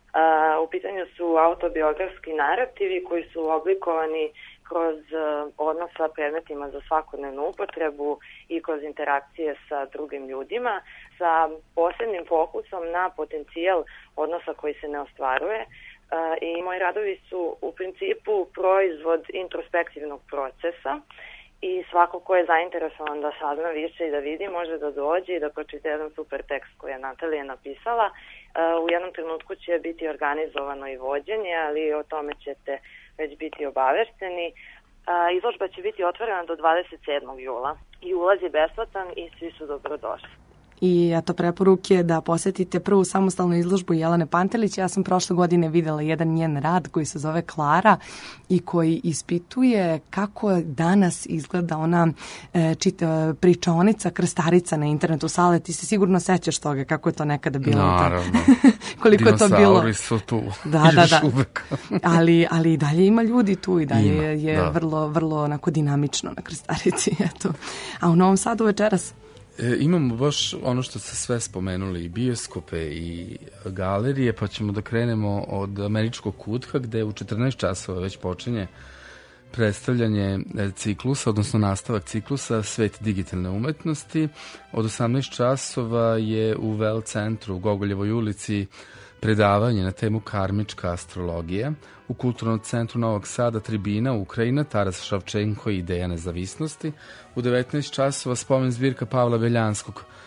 Speaker 10: u pitanju su autobiografski narativi koji su oblikovani kroz uh, odnos sa predmetima za svakodnevnu upotrebu i kroz interakcije sa drugim ljudima, sa posebnim fokusom na potencijal odnosa koji se ne ostvaruje. Uh, I moji radovi su u principu proizvod introspektivnog procesa i svako ko je zainteresovan da sazna više i da vidi, može da dođe i da pročita jedan super tekst koji je Natalija napisala. Uh, u jednom trenutku će biti organizovano i vođenje, ali o tome ćete već biti obavešteni. Uh, izložba će biti otvorena do dvadeset sedmog jula i ulaz je besplatan i svi su dobrodošli.
Speaker 6: I eto preporuke da posetite prvu samostalnu izložbu Jelene Pantelić. Ja sam prošle godine videla jedan njen rad koji se zove Klara i koji ispituje kako danas izgleda ona e, čita, pričaonica krstarica na internetu. Sale, ti se sigurno sećaš toga kako je to nekada bilo.
Speaker 4: Naravno.
Speaker 6: Koliko je to bilo.
Speaker 4: Dinosauri su tu.
Speaker 6: Da, da, da. ali, ali i dalje ima ljudi tu i dalje
Speaker 4: ima,
Speaker 6: je
Speaker 4: da.
Speaker 6: vrlo, vrlo onako dinamično na krstarici. Eto. A u Novom Sadu večeras?
Speaker 4: E, imamo baš ono što ste sve spomenuli, i bioskope i galerije, pa ćemo da krenemo od Američkog kutka, gde u četrnaest časova već počinje predstavljanje ciklusa, odnosno nastavak ciklusa Svet digitalne umetnosti. Od osamnaest časova je u Vel centru u Gogoljevoj ulici predavanje na temu karmička astrologija. U Kulturnom centru Novog Sada tribina Ukrajina, Taras Šavčenko i Ideja nezavisnosti. U devetnaest časova spomen zbirka Pavla Beljanskog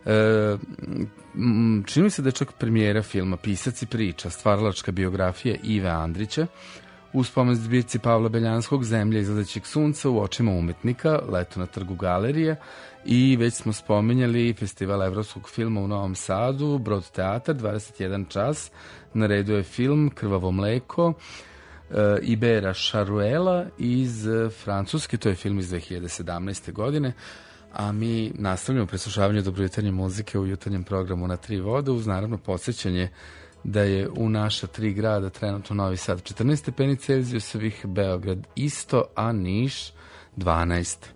Speaker 4: E, čini mi se da je čak premijera filma Pisac i priča, stvaralačka biografija Ive Andrića, u spomen zbirci Pavla Beljanskog Zemlja izlazećeg sunca u očima umetnika, leto na trgu galerije, i već smo spomenjali festival evropskog filma u Novom Sadu, Brod teatar, dvadeset jedan čas, na redu je film Krvavo mleko, e, Ibera Šaruela iz Francuske, to je film iz dve hiljade sedamnaeste. godine, a mi nastavljamo preslušavanje dobrojutarnje muzike u jutarnjem programu na Tri vode, uz naravno podsjećanje da je u naša tri grada trenutno Novi Sad četrnaest stepeni Celzijusovih, Beograd isto, a Niš dvanaest.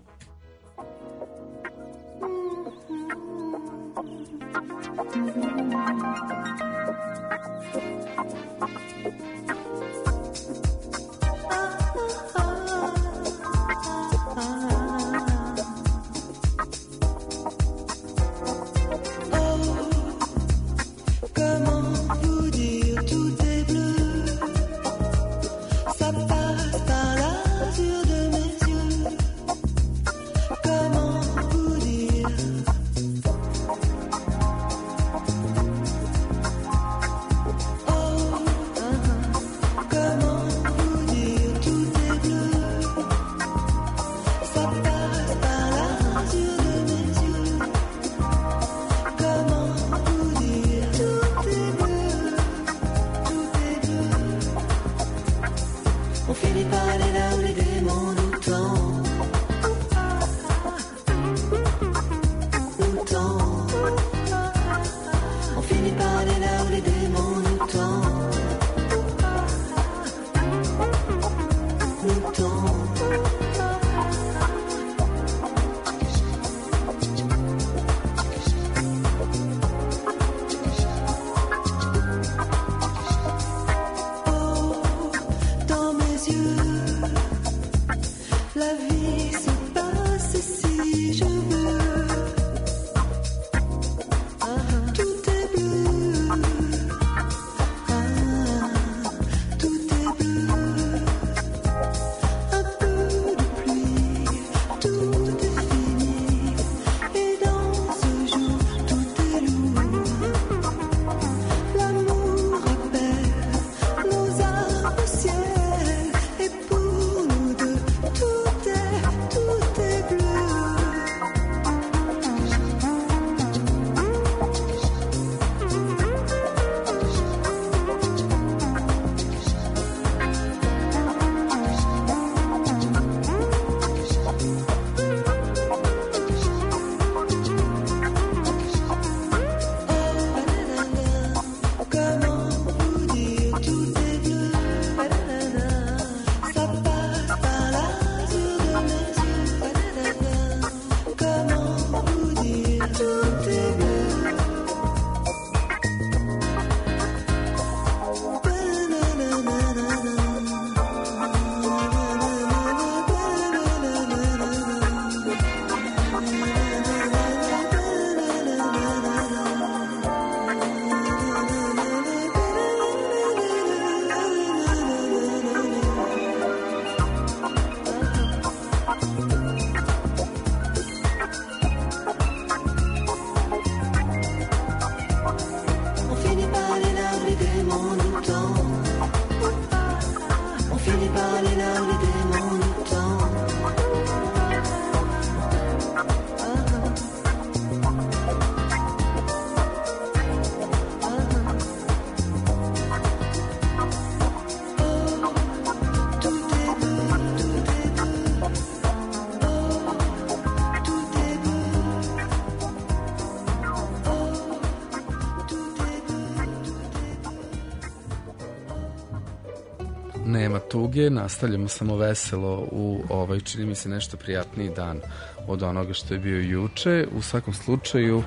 Speaker 4: Nema tuge, nastavljamo samo veselo u ovaj, čini mi se, nešto prijatniji dan od onoga što je bio juče. U svakom slučaju,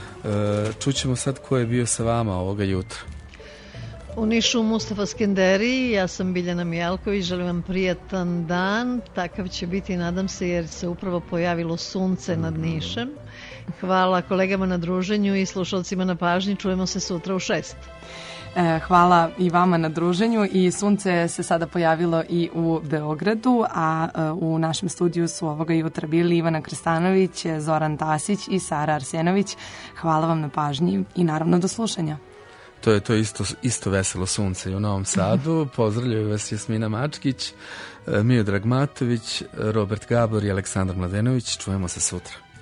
Speaker 4: čućemo sad ko je bio sa vama ovoga jutra.
Speaker 5: U Nišu Mustafa Skenderi, ja sam Biljana Mijalković, želim vam prijatan dan, takav će biti, nadam se, jer se upravo pojavilo sunce nad Nišem. Hvala kolegama na druženju i slušalcima na pažnji, čujemo se sutra u šest.
Speaker 6: E, hvala i vama na druženju i sunce se sada pojavilo i u Beogradu, a e, u našem studiju su ovoga jutra bili Ivana Krstanović, Zoran Tasić i Sara Arsenović. Hvala vam na pažnji i naravno do slušanja.
Speaker 4: To je to isto, isto veselo sunce i u Novom Sadu. Pozdravljaju vas Jasmina Mačkić, Miodrag Matović, Robert Gabor i Aleksandar Mladenović. Čujemo se sutra.